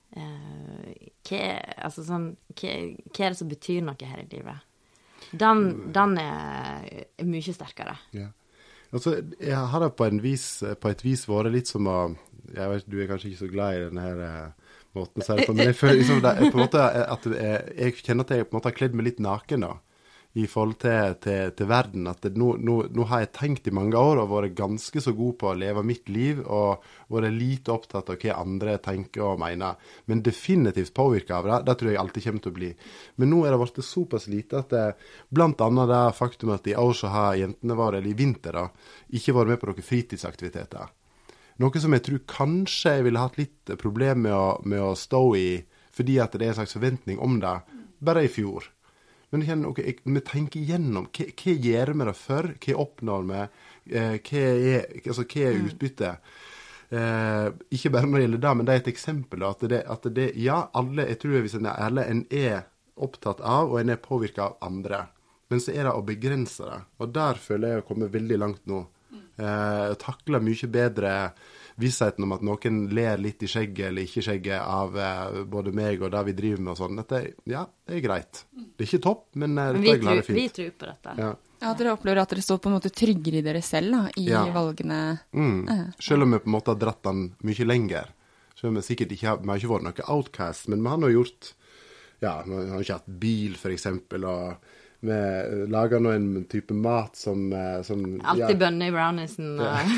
Hva det som betyr noe her i livet. Den mye sterkere. Ja. Altså, jeg har det på et vis vært litt som å, jeg vet, du kanskje ikke så glad i denne her måten å si det på. Men jeg føler liksom det, på en måte at jeg kjenner at jeg på en måte har kledd meg litt naken da, i forhold til verden. At nå har jeg tenkt i mange år og vært ganske så god på å leve mitt liv, og vært lite opptatt av hva andre tenker og mener. Men definitivt påvirket av det tror jeg alltid kommer til å bli. Men nå det vært såpass lite at blant annet det faktum at i år så har jentene våre, eller i vinter da, ikke vært med på noen fritidsaktiviteter. Noe som jeg tror kanskje jeg ville hatt litt problem med å stå i, fordi at det en slags forventning om det, bare i fjor. Men vi tenker igjennom, hva gjør vi det for? Hva oppnår vi? Hva utbytte? Ikke bare når det gjelder det, men det et eksempel. At det, ja, alle, jeg tror hvis en ærlig, en opptatt av, og en påvirket av andre. Men så det å begrense det. Og der føler jeg å komme veldig langt nå. Takler mye bedre vissheten om at noen ler litt i skjegget eller ikke skjegget av både meg og det vi driver med og sånn. Dette, ja, det greit. Det ikke topp, men dette glad fint. Vi tror på dette. Ja, dere opplever at dere står på en måte tryggere i dere selv da, i valgene. Selv om vi på en måte har dratt den mye lenger. Selv om vi sikkert ikke vi har ikke vært noe outcast, men vi har nå gjort, ja, vi har ikke hatt bil for eksempel, og vi lager nå en type mat som alltid bønner i browniesen.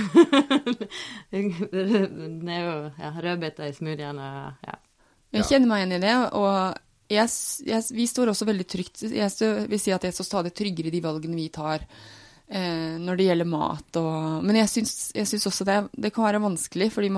Det jo rødbeter i smoothiene. Ja. Jeg kjenner meg igjen i det, og vi står også veldig trygt. Jeg vil si at jeg står stadig tryggere i de valgene vi tar når det gjelder mat. Men jeg synes også det kan være vanskelig, fordi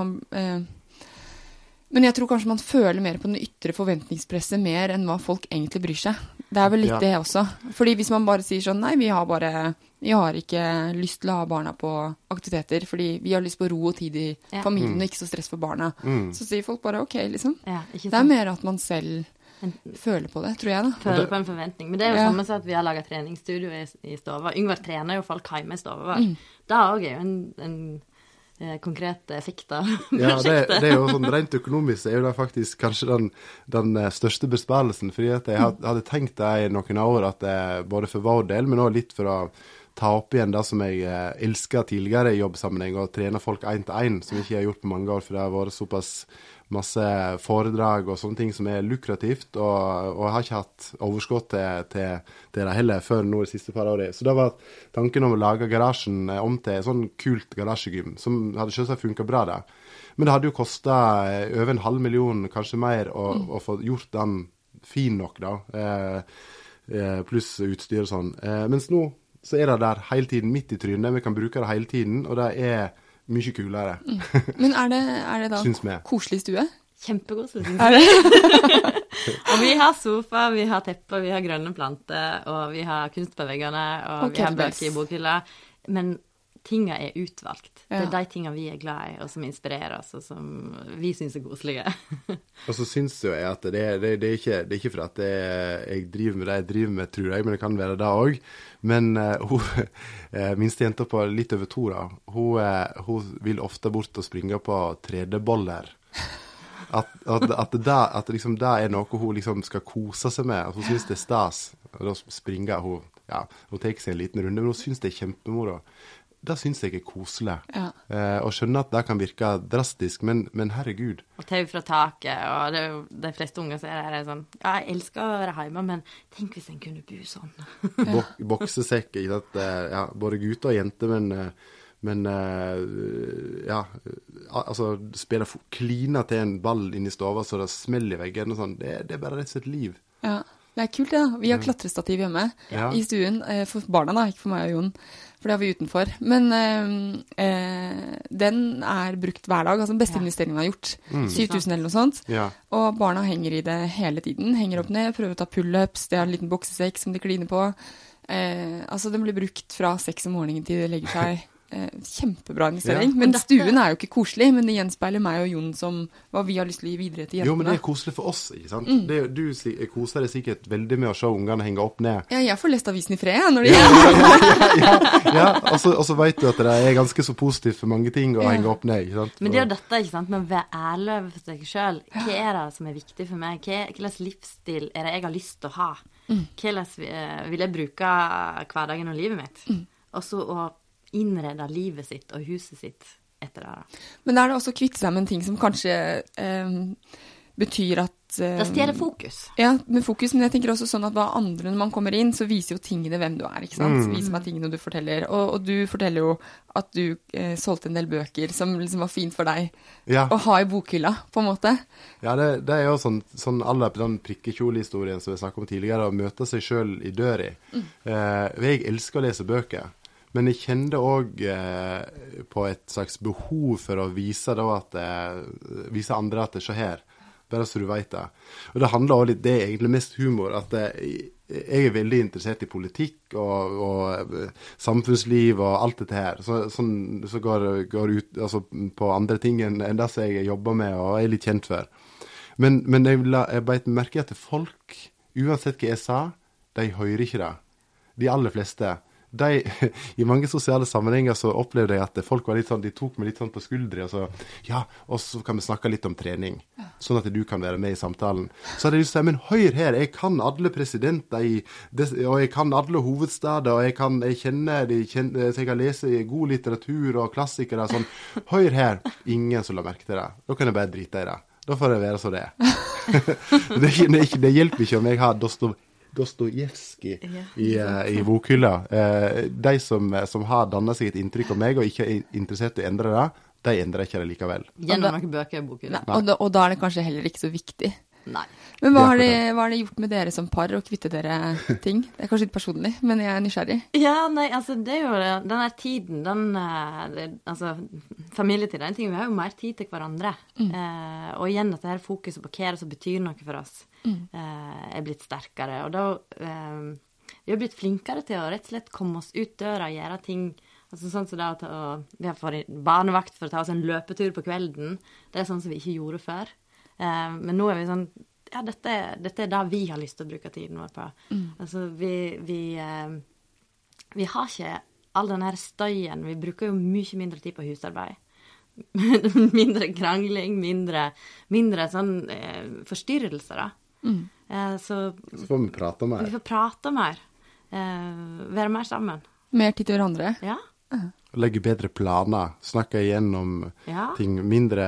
men jeg tror kanskje man føler mer på den ytre forventningspresset mer enn hva folk egentlig bryr seg. Det vel litt det også. Fordi hvis man bare sier sånn, nei, vi har ikke lyst til å ha barna på aktiviteter, fordi vi har lyst på ro og tid i familien, og ikke så stress for barna. Så sier folk bare, ok, liksom. Ja, det mer at man selv føler på det, tror jeg da. Føler på en forventning. Men det jo samme som at vi har laget treningsstudio i Stova. Yngvar trener jo folk hjemme i Stova. Det også jo en konkrete effekter. Ja, det jo sånn, rent økonomisk jo det faktisk kanskje den største besparelsen, fordi at jeg hadde tenkt det i noen år at både for vår del, men også litt for å ta opp igjen det som jeg elsket tidligere i jobbsammenheng, og trene folk 1-til-1, som jeg ikke har gjort på mange år, for det har vært såpass masse foredrag og sånne ting som lukrativt, og jeg har ikke hatt overskudd til det heller før nå de siste par årene. Så det var tanken om å lage garasjen om til et sånn kult garasjegym, som hadde selvsagt funket bra der. Men det hadde jo kostet over 500 000, kanskje mer, å få gjort den fin nok da, pluss utstyr og sånn. Mens nå så det der hele tiden midt i trynet, vi kan bruke det hele tiden, og det mye kulere. Men det da koselig stue? Kjempekoselig, synes jeg. Og vi har sofa, vi har tepper, vi har grønne planter, og vi har kunst på veggene, og vi har bøker i bokhylla. Men tingene utvalgt. Det de tingene vi glad i, og som inspirerer oss, og som vi synes koselige. Og så synes jeg at det ikke for at jeg driver med det jeg driver med, tror jeg, men det kan være det også. Men minste jenta på litt over 2 da, hun vil ofte bort og springe på tredeboller. At liksom, det noe hun liksom skal kose seg med, at hun synes det stas. Og da springer hun, hun tar seg en liten runde, men hun synes det kjempemoro. Det synes jeg koselig. Ja. Og skjønner at det kan virke drastisk, men herregud. Og tau fra taket, og de fleste unger ser sånn, ja, jeg elsker å være hjemme, men tenk hvis en kunne bo sånn. Boksesekk, ikke sant? Ja, både gutter og jenter, men ja, altså spille klina til en ball inn i stova, så det smeller i veggen og sånn, det bare rett og slett liv. Ja, det kult det da. Vi har klatrestativ hjemme i stuen, for barna da, ikke for meg og Jon, for det har vi utenfor. Men den brukt hver dag, altså den beste investeringen vi har gjort. 7000 eller noe sånt. Ja. Og barna henger i det hele tiden, henger opp ned, prøver å ta pull-ups, det har en liten boksesekk som de kliner på. Altså den blir brukt fra 6 om morgenen til det legger seg. Kjempebra investering, men stuen jo ikke koselig, men det gjenspeiler meg og Jon som hva vi har lyst til å gi videre til jentene. Jo, men det koselig for oss, ikke sant? Du koser deg sikkert veldig med å se ungene henge opp ned. Ja, jeg får lest avisen i fred når det gjelder. Ja, og så vet du at det ganske så positivt for mange ting å henge opp ned, ikke sant? Men det dette, ikke sant, med å være ærlig for seg selv. Hva det som viktig for meg? Hva slags livsstil det jeg har lyst til å ha? Hva vil jeg bruke hverdagen og livet mitt? Og så å innrede livet sitt og huset sitt etter det. Men det også kvitte seg med en ting som kanskje betyr at Det stjeler fokus. Ja, med fokus, men jeg tenker også sånn at hva andre når man kommer inn, så viser jo tingene hvem du ikke sant? Viser meg tingene du forteller. Og du forteller jo at du solgte en del bøker som liksom var fint for deg å ha i bokhylla, på en måte. Ja, det jo sånn alle den prikkekjolehistorien som vi snakket om tidligere, å møte seg selv i døra. Jeg elsker å lese bøker. Men jeg kjente også på et slags behov for å vise vise andre at det skjer her. Bare så du vet det. Og det handler også litt, det egentlig mest humor, at jeg veldig interessert i politikk og samfunnsliv og alt dette her. Så går ut altså, på andre ting enn det som jeg jobber med og er litt kjent for. Men jeg beit merke at folk, uansett hva jeg sa, de hører ikke det. De aller fleste. I mange sosiale sammenhenger så opplevde jeg at folk var litt sånn, de tok meg litt sånn på skuldre og så, og så kan vi snakke litt om trening, sånn at du kan være med i samtalen. Så hadde jeg lyst til å si, men hør her, jeg kan alle presidenter og jeg kan alle hovedstader, og jeg kjenner så jeg kan lese god litteratur og klassikere, sånn, hør her, ingen som la merke til det. Da kan jeg bare drite i det. Da får jeg være så det. Det hjelper ikke om jeg har Dostojevskij i bokhylla. De som har dannet seg et inntrykk av meg og ikke er interessert i å endre det, de endrer ikke det likevel. Gjennom noen bøker i bokhylla. Og da er det kanskje heller ikke så viktig. Nei. Men hva har det gjort med dere som par å kvitte dere ting? Det er kanskje litt personlig, men jeg er nysgjerrig. Ja, nei, altså det jo denne tiden, altså familietid, en ting, vi har jo mer tid til hverandre. Og igjen dette her fokuset på hva det som betyr noe for oss, er blitt sterkere. Og da vi har blitt flinkere til å rett og slett komme oss ut døra og gjøre ting. Altså sånn som det vi har fått barnevakt for å ta oss en løpetur på kvelden. Det er sånn som vi ikke gjorde før. Men nå er vi sånn, ja, dette er det vi har lyst til å bruke tiden vår på. Altså, vi har ikke all den her støyen. Vi bruker jo mye mindre tid på husarbeid. Mindre krangling, mindre sånn forstyrrelser, da. Så får vi prate mer. Vi får prate mer. Være mer sammen. Mer tid til hverandre? Ja. Legge bedre planer, snakke igjennom ting, mindre,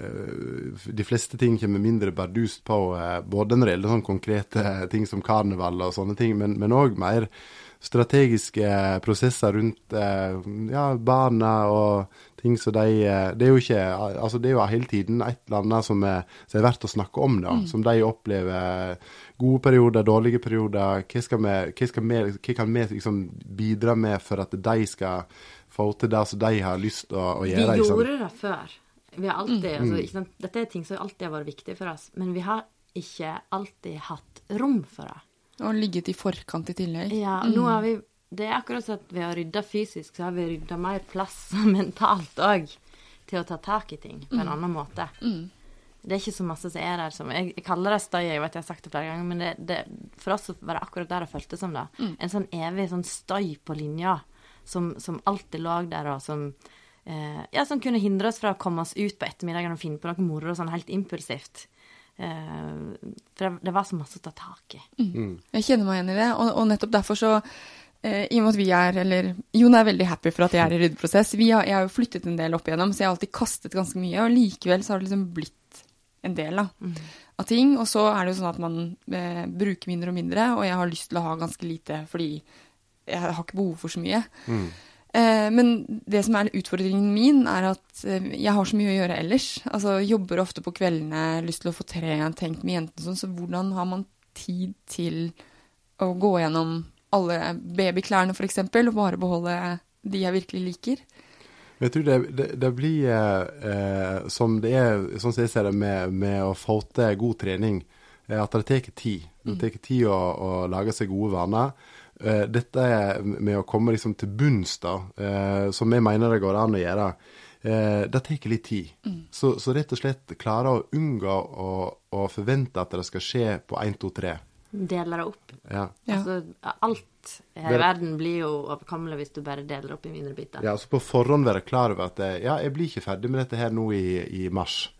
de fleste ting kommer mindre bardust på, både når det gjelder sånne konkrete ting som karneval og sånne ting, men også mer strategiske prosesser rundt barna og ting som det er jo ikke, altså det er jo hele tiden et eller annet som er verdt å snakke om da, som de opplever gode perioder, dårlige perioder, hva kan vi liksom bidra med for at de skal få til det som de har lyst til å gjøre. Vi gjorde det før. Vi har alltid, altså, ikke sant? Dette er ting som alltid har vært viktig for oss, men vi har ikke alltid hatt rom for det. Og ligget i forkant i tillegg. Ja, nå har vi, det er akkurat så at vi har ryddet fysisk, så har vi ryddet mer plass mentalt også, til å ta tak i ting på en annen måte. Det er ikke så masse som er der som, jeg kaller det støy, jeg vet jeg har sagt det flere ganger, men for oss var det akkurat der det føltes som det. En sånn evig sånn støy på linja, som alltid lå der, og som kunne hindre oss fra å komme oss ut på ettermiddagen og finne på noe moro, sånn helt impulsivt. For det var så masse å ta tak i. Jeg kjenner meg igjen i det, og nettopp derfor så, i og med at vi Jon er veldig happy for at jeg er i ryddeprosess. Jeg har jo flyttet en del opp igjennom, så jeg har alltid kastet ganske mye, og likevel så har det liksom blitt en del av ting, og så er det jo sånn at man bruker mindre og mindre, og jeg har lyst til å ha ganske lite, fordi jeg har ikke behov for så mye. Men det som er utfordringen min er at jeg har så mye å gjøre ellers. Altså, jobber ofte på kveldene, lyst til å få trent, tenkt med jentene sånn, så hvordan har man tid til å gå gjennom alle babyklærne for eksempel, og bare beholde de jeg virkelig liker? Jeg tror det blir som det er, sånn som jeg ser det, med å få til god trening, at det tar tid. Det tar tid å lage seg gode vaner. Dette er med å komme liksom til bunns da, som jeg mener det går an å gjøre. Det tar litt tid. Så rett og slett klare å unngå å forvente at det skal skje på 1, 2, 3. Deler det opp. Ja. Altså, alt her i verden blir jo overkommelig hvis du bare deler opp i mindre biter. Ja, så på forhånd være klar over at jeg blir ikke ferdig med dette her nå i mars.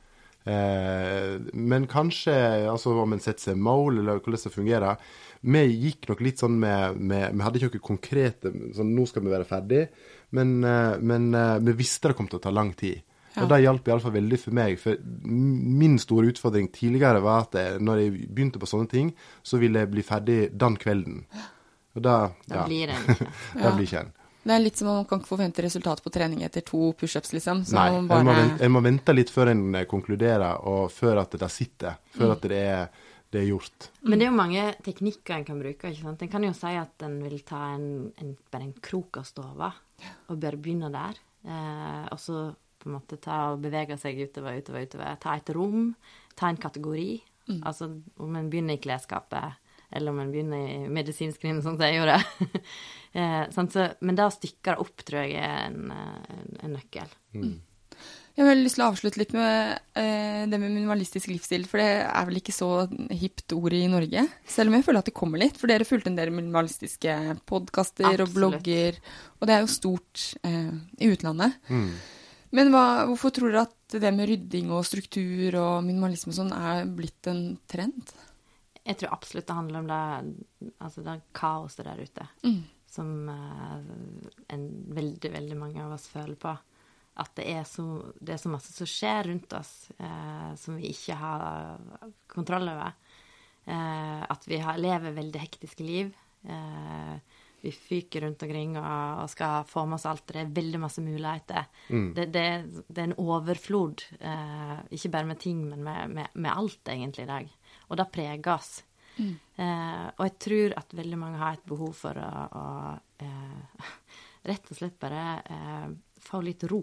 Men kanskje, altså om en setter seg mål, eller hvordan det fungerer, vi gikk nok litt sånn vi hadde ikke noe konkrete, sånn nå skal vi være ferdig, men vi visste det kom til å ta lang tid. Og det hjalp i alle fall veldig for meg, for min store utfordring tidligere var at når jeg begynte på sånne ting, så ville jeg bli ferdig den kvelden. Og da blir det ikke. Det blir ikke en. Det litt som man kan ikke forvente resultat på trening etter 2 push-ups, liksom. Så Nei, jeg må vente litt før en konkluderer, og før at det sitter, før at det er gjort. Men det jo mange teknikker en kan bruke, ikke sant? En kan jo si at en vil ta bare en krok av stova, og bare begynne der, og så på en måte bevege seg utover, ta et rom, ta en kategori, altså om en begynner i klesskapet, eller om en begynner i medisinskrinet, sånn som jeg gjorde. Men da stykker det opp, tror jeg, en nøkkel. Jeg har lyst til å avslutte litt med det med minimalistisk livsstil, for det vel ikke så hipt ord i Norge, selv om jeg føler at det kommer litt, for dere fulgte en del minimalistiske podcaster og blogger, og det jo stort i utlandet. Men hvorfor tror dere at det med rydding og struktur og minimalisme og sånn blitt en trend? Jeg tror absolutt det handler om det kaoset der ute, som veldig, veldig mange av oss føler på. At det så masse som skjer rundt oss, som vi ikke har kontroll over. At vi lever veldig hektiske liv. Vi fyker rundt omkring og skal få med oss alt. Det veldig masse muligheter. Det en overflod, ikke bare med ting, men med alt egentlig i dag. Og det preger oss. Og jeg tror at veldig mange har et behov for å rett og slett bare få litt ro.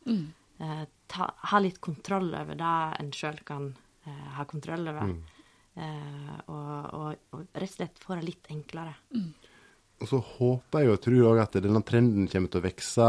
Ha litt kontroll over det en selv kan ha kontroll over. Og rett og slett få det litt enklere. Og så håper jeg og tror også at denne trenden kommer til å vekse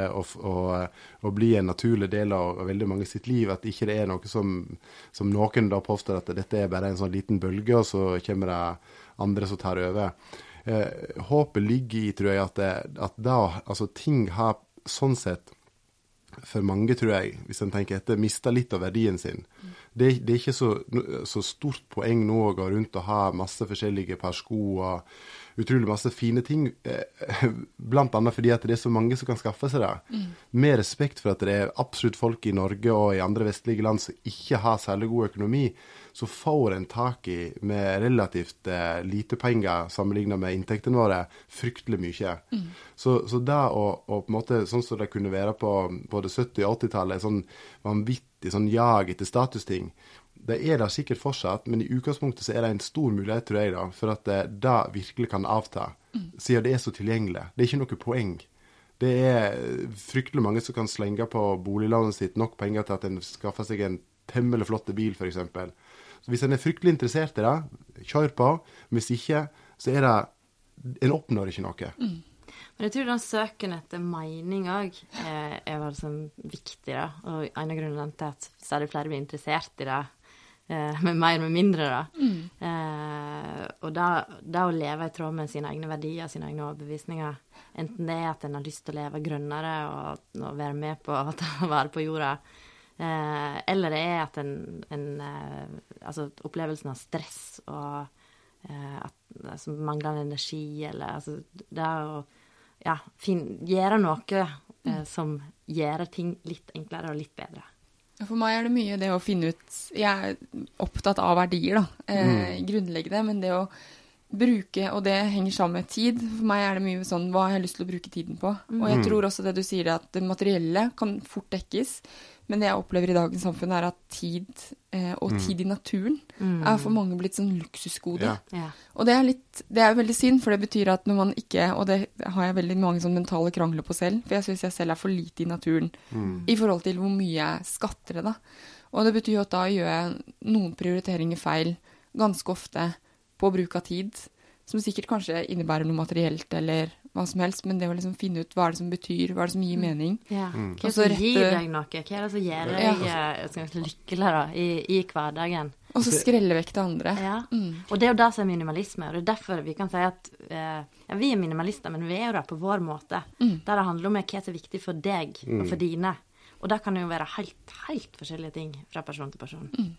og bli en naturlig del av veldig mange sitt liv, at ikke det noe som noen da påstår at dette bare en sånn liten bølge, og så kommer det andre som tar over. Håpet ligger i, tror jeg, at altså ting har sånn sett for mange, tror jeg, hvis en tenker etter, mistet litt av verdien sin. Det ikke så stort poeng nå å gå rundt og ha masse forskjellige par sko og utrolig masse fine ting, blant annet fordi at det så mange som kan skaffe seg det. Med respekt for at det absolutt folk i Norge og i andre vestlige land som ikke har særlig god økonomi, så får en tak i med relativt lite penger sammenlignet med inntektene våre fryktelig mye. Så da og på en måte, sånn som det kunne være på både 70- og 80-tallet, sånn vanvittig sånn jag etter statusting, det der sikkert fortsatt, men i utgangspunktet så det en stor mulighet, tror jeg da, for at det virkelig kan avta, siden det så tilgjengelig. Det ikke noe poeng. Det fryktelig mange som kan slenge på boliglånet sitt nok penger til at en skaffer seg en temmelig flott bil, for eksempel. Så hvis en fryktelig interessert i det, kjør på. Hvis ikke, så det en oppnår ikke noe. Men jeg tror den søken etter mening også sånn viktig da, og en av grunnene til at stadig flere blir interessert i det, med mer med mindre da. Og da å leve i tråd med sine egne verdier, sine egne overbevisninger, enten det at en har lyst til å leve grønnere og være med på å ta vare på jorda, eller det at altså opplevelsen av stress og altså manglende energi, eller altså det å gjøre noe som gjør ting litt enklere og litt bedre. For meg det mye det å finne ut, jeg opptatt av verdier da, grunnleggende, men det å bruke, og det henger sammen med tid, for meg det mye sånn, hva har jeg lyst til å bruke tiden på? Og jeg tror også det du sier, at det materielle kan fort dekkes, men det jeg opplever i dagens samfunn at tid, og tid i naturen, for mange blitt sånn luksusgode. Ja. Og det veldig synd, for det betyr at når man ikke, og det har jeg veldig mange sånn mentale krangler på selv, for jeg synes jeg selv for lite i naturen, i forhold til hvor mye jeg skatter det da. Og det betyr jo at da gjør jeg noen prioriteringer feil, ganske ofte, på bruk av tid, som sikkert kanskje innebærer noe materielt, eller hva som helst, men det å liksom finne ut hva det som betyr, hva det som gir mening. Ja. Hva som gir deg noe? Hva det som gjør deg lykkelig da, i hverdagen? Og så skrelle vekk det andre. Ja. Og det jo det som minimalisme, og det derfor vi kan si at vi minimalister, men vi jo det på vår måte, der det handler om hva som viktig for deg og for dine. Og det kan jo være helt forskjellige ting fra person til person.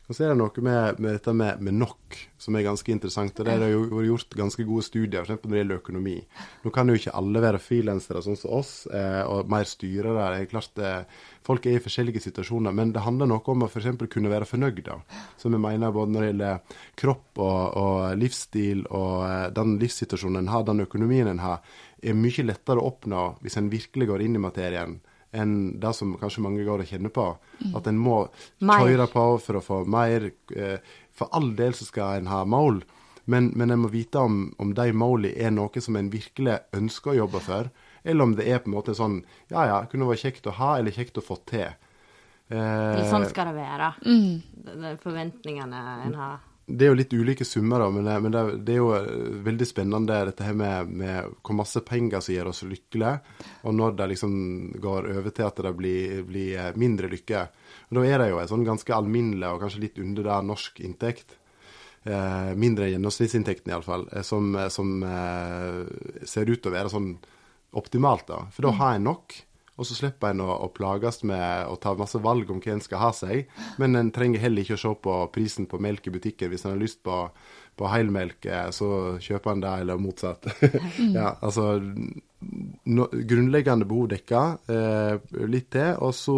Og så er det noe med dette med nok, som er ganske interessant, og det har jo vært gjort ganske gode studier, for eksempel når det gjelder økonomi. Nå kan jo ikke alle være freelancere sånn som oss, og mer styrere. Det er klart, folk er i forskjellige situasjoner, men det handler noe om å for eksempel kunne være fornøyd da, som jeg mener både når det gjelder kropp og livsstil, og den livssituasjonen en har, den økonomien en har, er mye lettere å oppnå hvis en virkelig går inn i materien, enn det som kanskje mange går og kjenner på. At en må kjøre på for å få mer. For all del så skal en ha mål, men en må vite om de målene er noe som en virkelig ønsker å jobbe for, eller om det er på en måte sånn, kunne vært kjekt å ha, eller kjekt å få til. Eller sånn skal det være. De forventningene en har. Det er jo litt ulike summer da, men det er jo veldig spennende dette her med hvor masse penger som gjør oss lykkelige, og når det liksom går over til at det blir mindre lykke. Og da er det jo en sånn ganske alminnelig og kanskje litt under der norsk inntekt, mindre gjennomsnittsinntekten i alle fall, som ser ut til å være sånn optimalt da. For da har en nok, og så slipper en å plages med å ta masse valg om hva en skal ha seg, men en trenger heller ikke å se på prisen på melk i butikken. Hvis en har lyst på heilmelk, så kjøper en det, eller motsatt. Ja, altså, grunnleggende behov dekker litt til, og så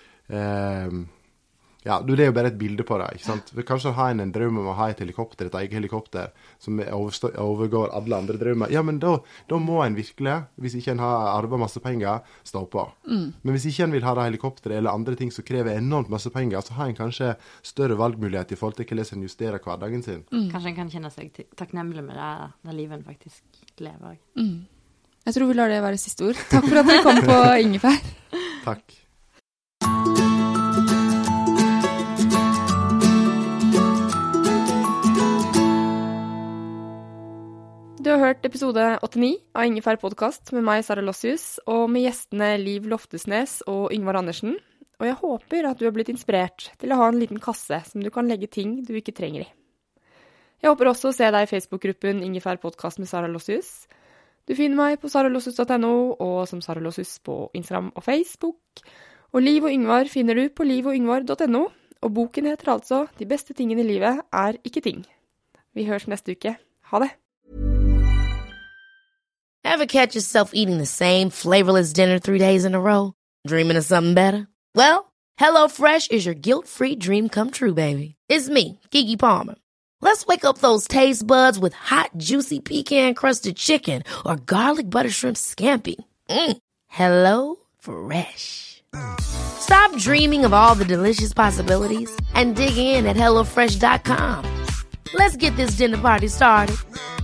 det er jo bare et bilde på det, ikke sant? For kanskje har en drøm om å ha et helikopter, et eget helikopter, som overgår alle andre drømmer. Ja, men da må en virkelig, hvis ikke en har arvet masse penger, stå på. Men hvis ikke en vil ha det helikopteret eller andre ting som krever enormt masse penger, så har en kanskje større valgmulighet i forhold til hvordan en justerer hverdagen sin. Kanskje en kan kjenne seg takknemlig med det livet en faktisk lever. Jeg tror vi lar det være siste ord. Takk for at dere kom på Ingefær. Takk. Du har hørt episode 89 av Ingefær podcast med meg, Sara Lossius, og med gjestene Liv Loftesnes og Yngvar Andersen. Og jeg håper at du har blitt inspirert til å ha en liten kasse som du kan legge ting du ikke trenger i. Jeg håper også å se deg i Facebook-gruppen Ingefær podcast med Sara Lossius. Du finner meg på saralossius.no og som Sara Lossius på Instagram og Facebook. Og Liv og Yngvar finner du på livogyngvar.no, og boken heter altså De beste tingene i livet er ikke ting. Vi høres neste uke. Ha det! Ever catch yourself eating the same flavorless dinner 3 days in a row? Dreaming of something better? Well, HelloFresh is your guilt-free dream come true, baby. It's me, Keke Palmer. Let's wake up those taste buds with hot, juicy pecan-crusted chicken or garlic butter shrimp scampi. Hello Fresh. Stop dreaming of all the delicious possibilities and dig in at HelloFresh.com. Let's get this dinner party started.